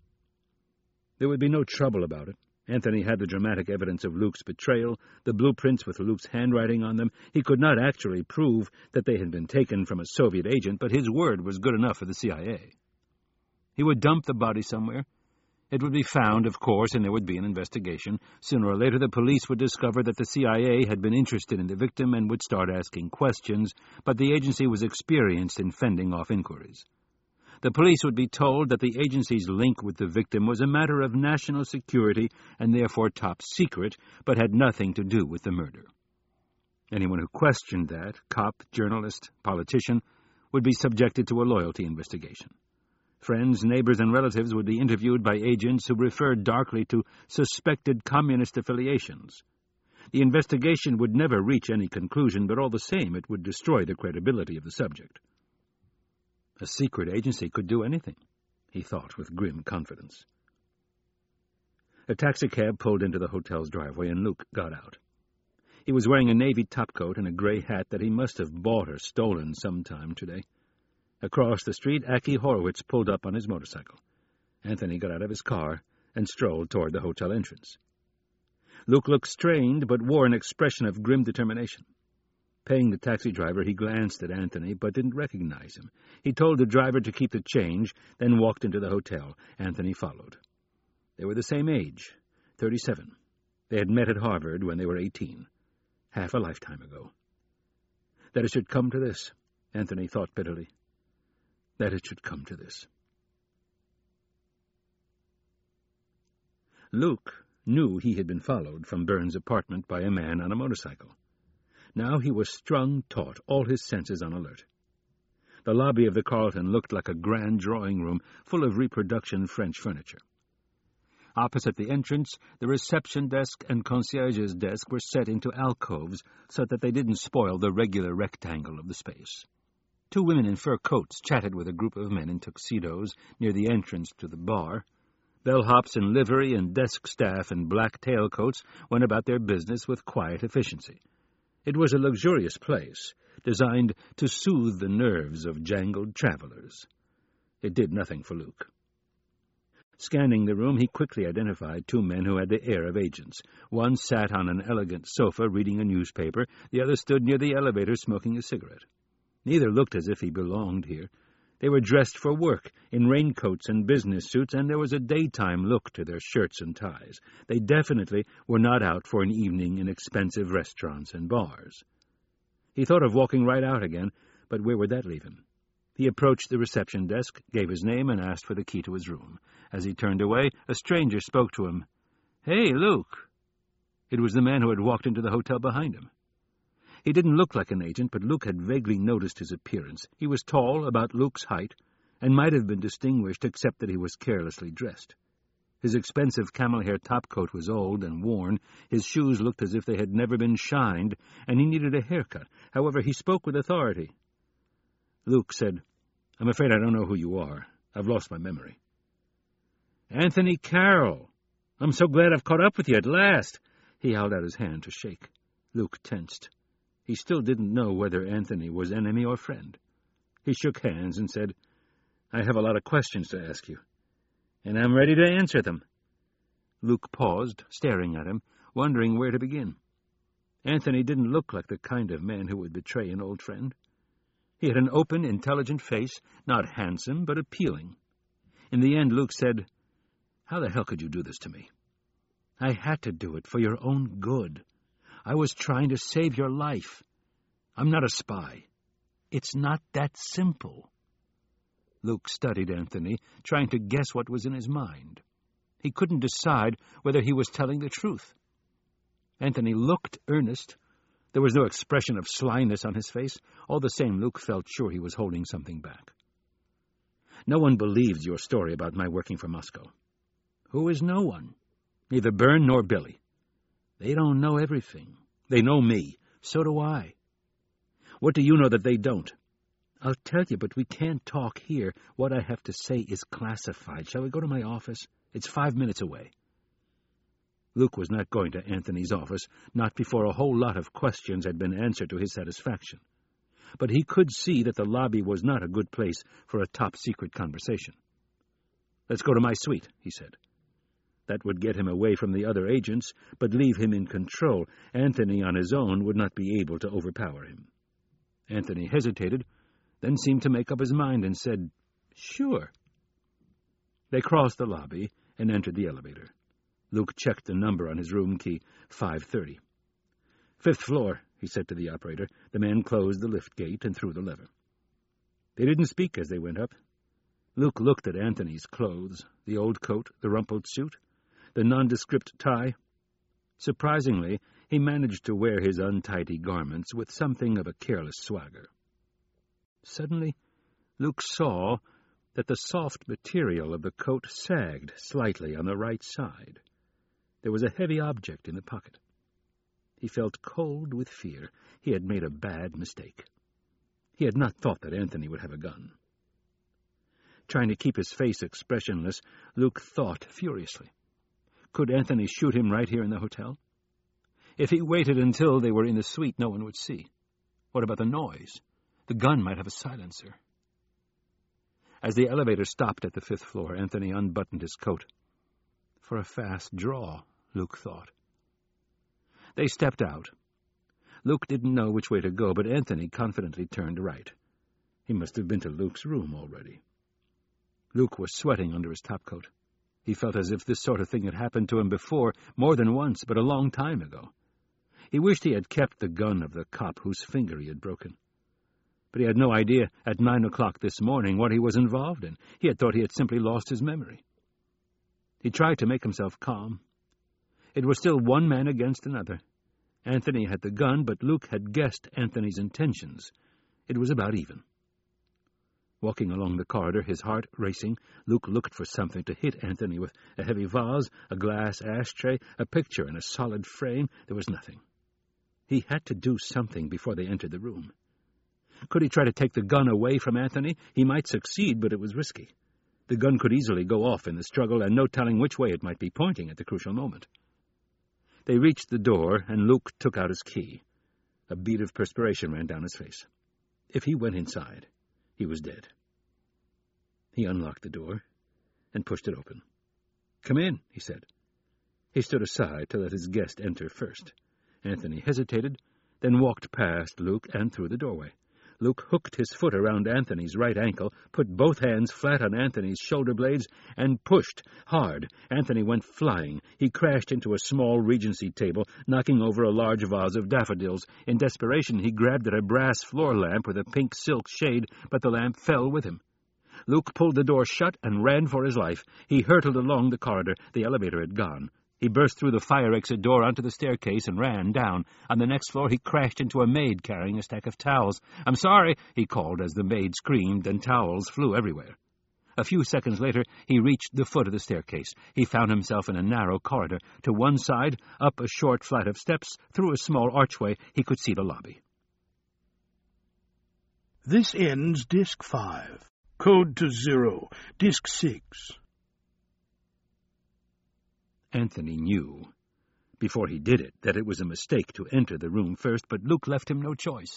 Speaker 1: There would be no trouble about it. Anthony had the dramatic evidence of Luke's betrayal, the blueprints with Luke's handwriting on them. He could not actually prove that they had been taken from a Soviet agent, but his word was good enough for the C I A. He would dump the body somewhere. It would be found, of course, and there would be an investigation. Sooner or later, the police would discover that the C I A had been interested in the victim and would start asking questions, but the agency was experienced in fending off inquiries. The police would be told that the agency's link with the victim was a matter of national security and therefore top secret, but had nothing to do with the murder. Anyone who questioned that, cop, journalist, politician, would be subjected to a loyalty investigation. Friends, neighbors, and relatives would be interviewed by agents who referred darkly to suspected communist affiliations. The investigation would never reach any conclusion, but all the same it would destroy the credibility of the subject. A secret agency could do anything, he thought with grim confidence. A taxicab pulled into the hotel's driveway, and Luke got out. He was wearing a navy topcoat and a gray hat that he must have bought or stolen sometime today. Across the street, Aki Horowitz pulled up on his motorcycle. Anthony got out of his car and strolled toward the hotel entrance. Luke looked strained, but wore an expression of grim determination. Paying the taxi driver, he glanced at Anthony, but didn't recognize him. He told the driver to keep the change, then walked into the hotel. Anthony followed. They were the same age, thirty-seven. They had met at Harvard when they were eighteen, half a lifetime ago. That it should come to this, Anthony thought bitterly. That it should come to this. Luke knew he had been followed from Burns' apartment by a man on a motorcycle. Now he was strung taut, all his senses on alert. The lobby of the Carlton looked like a grand drawing room full of reproduction French furniture. Opposite the entrance, the reception desk and concierge's desk were set into alcoves so that they didn't spoil the regular rectangle of the space. Two women in fur coats chatted with a group of men in tuxedos near the entrance to the bar. Bellhops in livery and desk staff in black tailcoats went about their business with quiet efficiency. It was a luxurious place, designed to soothe the nerves of jangled travelers. It did nothing for Luke. Scanning the room, he quickly identified two men who had the air of agents. One sat on an elegant sofa reading a newspaper. The other stood near the elevator smoking a cigarette. Neither looked as if he belonged here. They were dressed for work, in raincoats and business suits, and there was a daytime look to their shirts and ties. They definitely were not out for an evening in expensive restaurants and bars. He thought of walking right out again, but where would that leave him? He approached the reception desk, gave his name, and asked for the key to his room. As he turned away, a stranger spoke to him. "Hey, Luke!" It was the man who had walked into the hotel behind him. He didn't look like an agent, but Luke had vaguely noticed his appearance. He was tall, about Luke's height, and might have been distinguished except that he was carelessly dressed. His expensive camel-hair topcoat was old and worn, his shoes looked as if they had never been shined, and he needed a haircut. However, he spoke with authority. Luke said, "I'm afraid I don't know who you are.
Speaker 3: I've lost my memory. Anthony Carroll! I'm so glad I've caught up with you at last. He held out his hand to shake. Luke tensed. He still didn't know whether Anthony was enemy or friend. He shook hands and said, I have a lot of questions to ask you, and I'm ready to answer them. Luke paused, staring at him, wondering where to begin. Anthony didn't look like the kind of man who would betray an old friend. He had an open, intelligent face, not handsome, but appealing. In the end, Luke said, How the hell could you do this to me? I had to do it for your own good. I was trying to save your life. I'm not a spy. It's not that simple. Luke studied Anthony, trying to guess what was in his mind. He couldn't decide whether he was telling the truth. Anthony looked earnest. There was no expression of slyness on his face. All the same, Luke felt sure he was holding something back. No one believed your story about my working for Moscow. Who is no one? Neither Byrne nor Billy. They don't know everything. They know me. So do I. What do you know that they don't? I'll tell you, but we can't talk here. What I have to say is classified. Shall we go to my office? It's five minutes away. Luke was not going to Anthony's office, not before a whole lot of questions had been answered to his satisfaction. But he could see that the lobby was not a good place for a top-secret conversation. Let's go to my suite, he said. That would get him away from the other agents, but leave him in control. Anthony on his own would not be able to overpower him. Anthony hesitated, then seemed to make up his mind and said, Sure. They crossed the lobby and entered the elevator. Luke checked the number on his room key, five thirty. Fifth floor, he said to the operator. The man closed the lift gate and threw the lever. They didn't speak as they went up. Luke looked at Anthony's clothes, the old coat, the rumpled suit, the nondescript tie. Surprisingly, he managed to wear his untidy garments with something of a careless swagger. Suddenly, Luke saw that the soft material of the coat sagged slightly on the right side. There was a heavy object in the pocket. He felt cold with fear. He had made a bad mistake. He had not thought that Anthony would have a gun. Trying to keep his face expressionless, Luke thought furiously. Could Anthony shoot him right here in the hotel? If he waited until they were in the suite, no one would see. What about the noise? The gun might have a silencer. As the elevator stopped at the fifth floor, Anthony unbuttoned his coat. For a fast draw, Luke thought. They stepped out. Luke didn't know which way to go, but Anthony confidently turned right. He must have been to Luke's room already. Luke was sweating under his topcoat. He felt as if this sort of thing had happened to him before, more than once, but a long time ago. He wished he had kept the gun of the cop whose finger he had broken. But he had no idea at nine o'clock this morning what he was involved in. He had thought he had simply lost his memory. He tried to make himself calm. It was still one man against another. Anthony had the gun, but Luke had guessed Anthony's intentions. It was about even. Walking along the corridor, his heart racing, Luke looked for something to hit Anthony with. A heavy vase, a glass ashtray, a picture in a solid frame. There was nothing. He had to do something before they entered the room. Could he try to take the gun away from Anthony? He might succeed, but it was risky. The gun could easily go off in the struggle, and no telling which way it might be pointing at the crucial moment. They reached the door, and Luke took out his key. A bead of perspiration ran down his face. If he went inside, he was dead. He unlocked the door and pushed it open. "Come in," he said. He stood aside to let his guest enter first. Anthony hesitated, then walked past Luke and through the doorway. Luke hooked his foot around Anthony's right ankle, put both hands flat on Anthony's shoulder blades, and pushed hard. Anthony went flying. He crashed into a small Regency table, knocking over a large vase of daffodils. In desperation, he grabbed at a brass floor lamp with a pink silk shade, but the lamp fell with him. Luke pulled the door shut and ran for his life. He hurtled along the corridor. The elevator had gone. He burst through the fire exit door onto the staircase and ran down. On the next floor, he crashed into a maid carrying a stack of towels. "I'm sorry," he called as the maid screamed, and towels flew everywhere. A few seconds later, he reached the foot of the staircase. He found himself in a narrow corridor. To one side, up a short flight of steps, through a small archway, he could see the lobby.
Speaker 2: This ends Disc five. Code to zero. Disc six.
Speaker 3: Anthony knew, before he did it, that it was a mistake to enter the room first, but Luke left him no choice.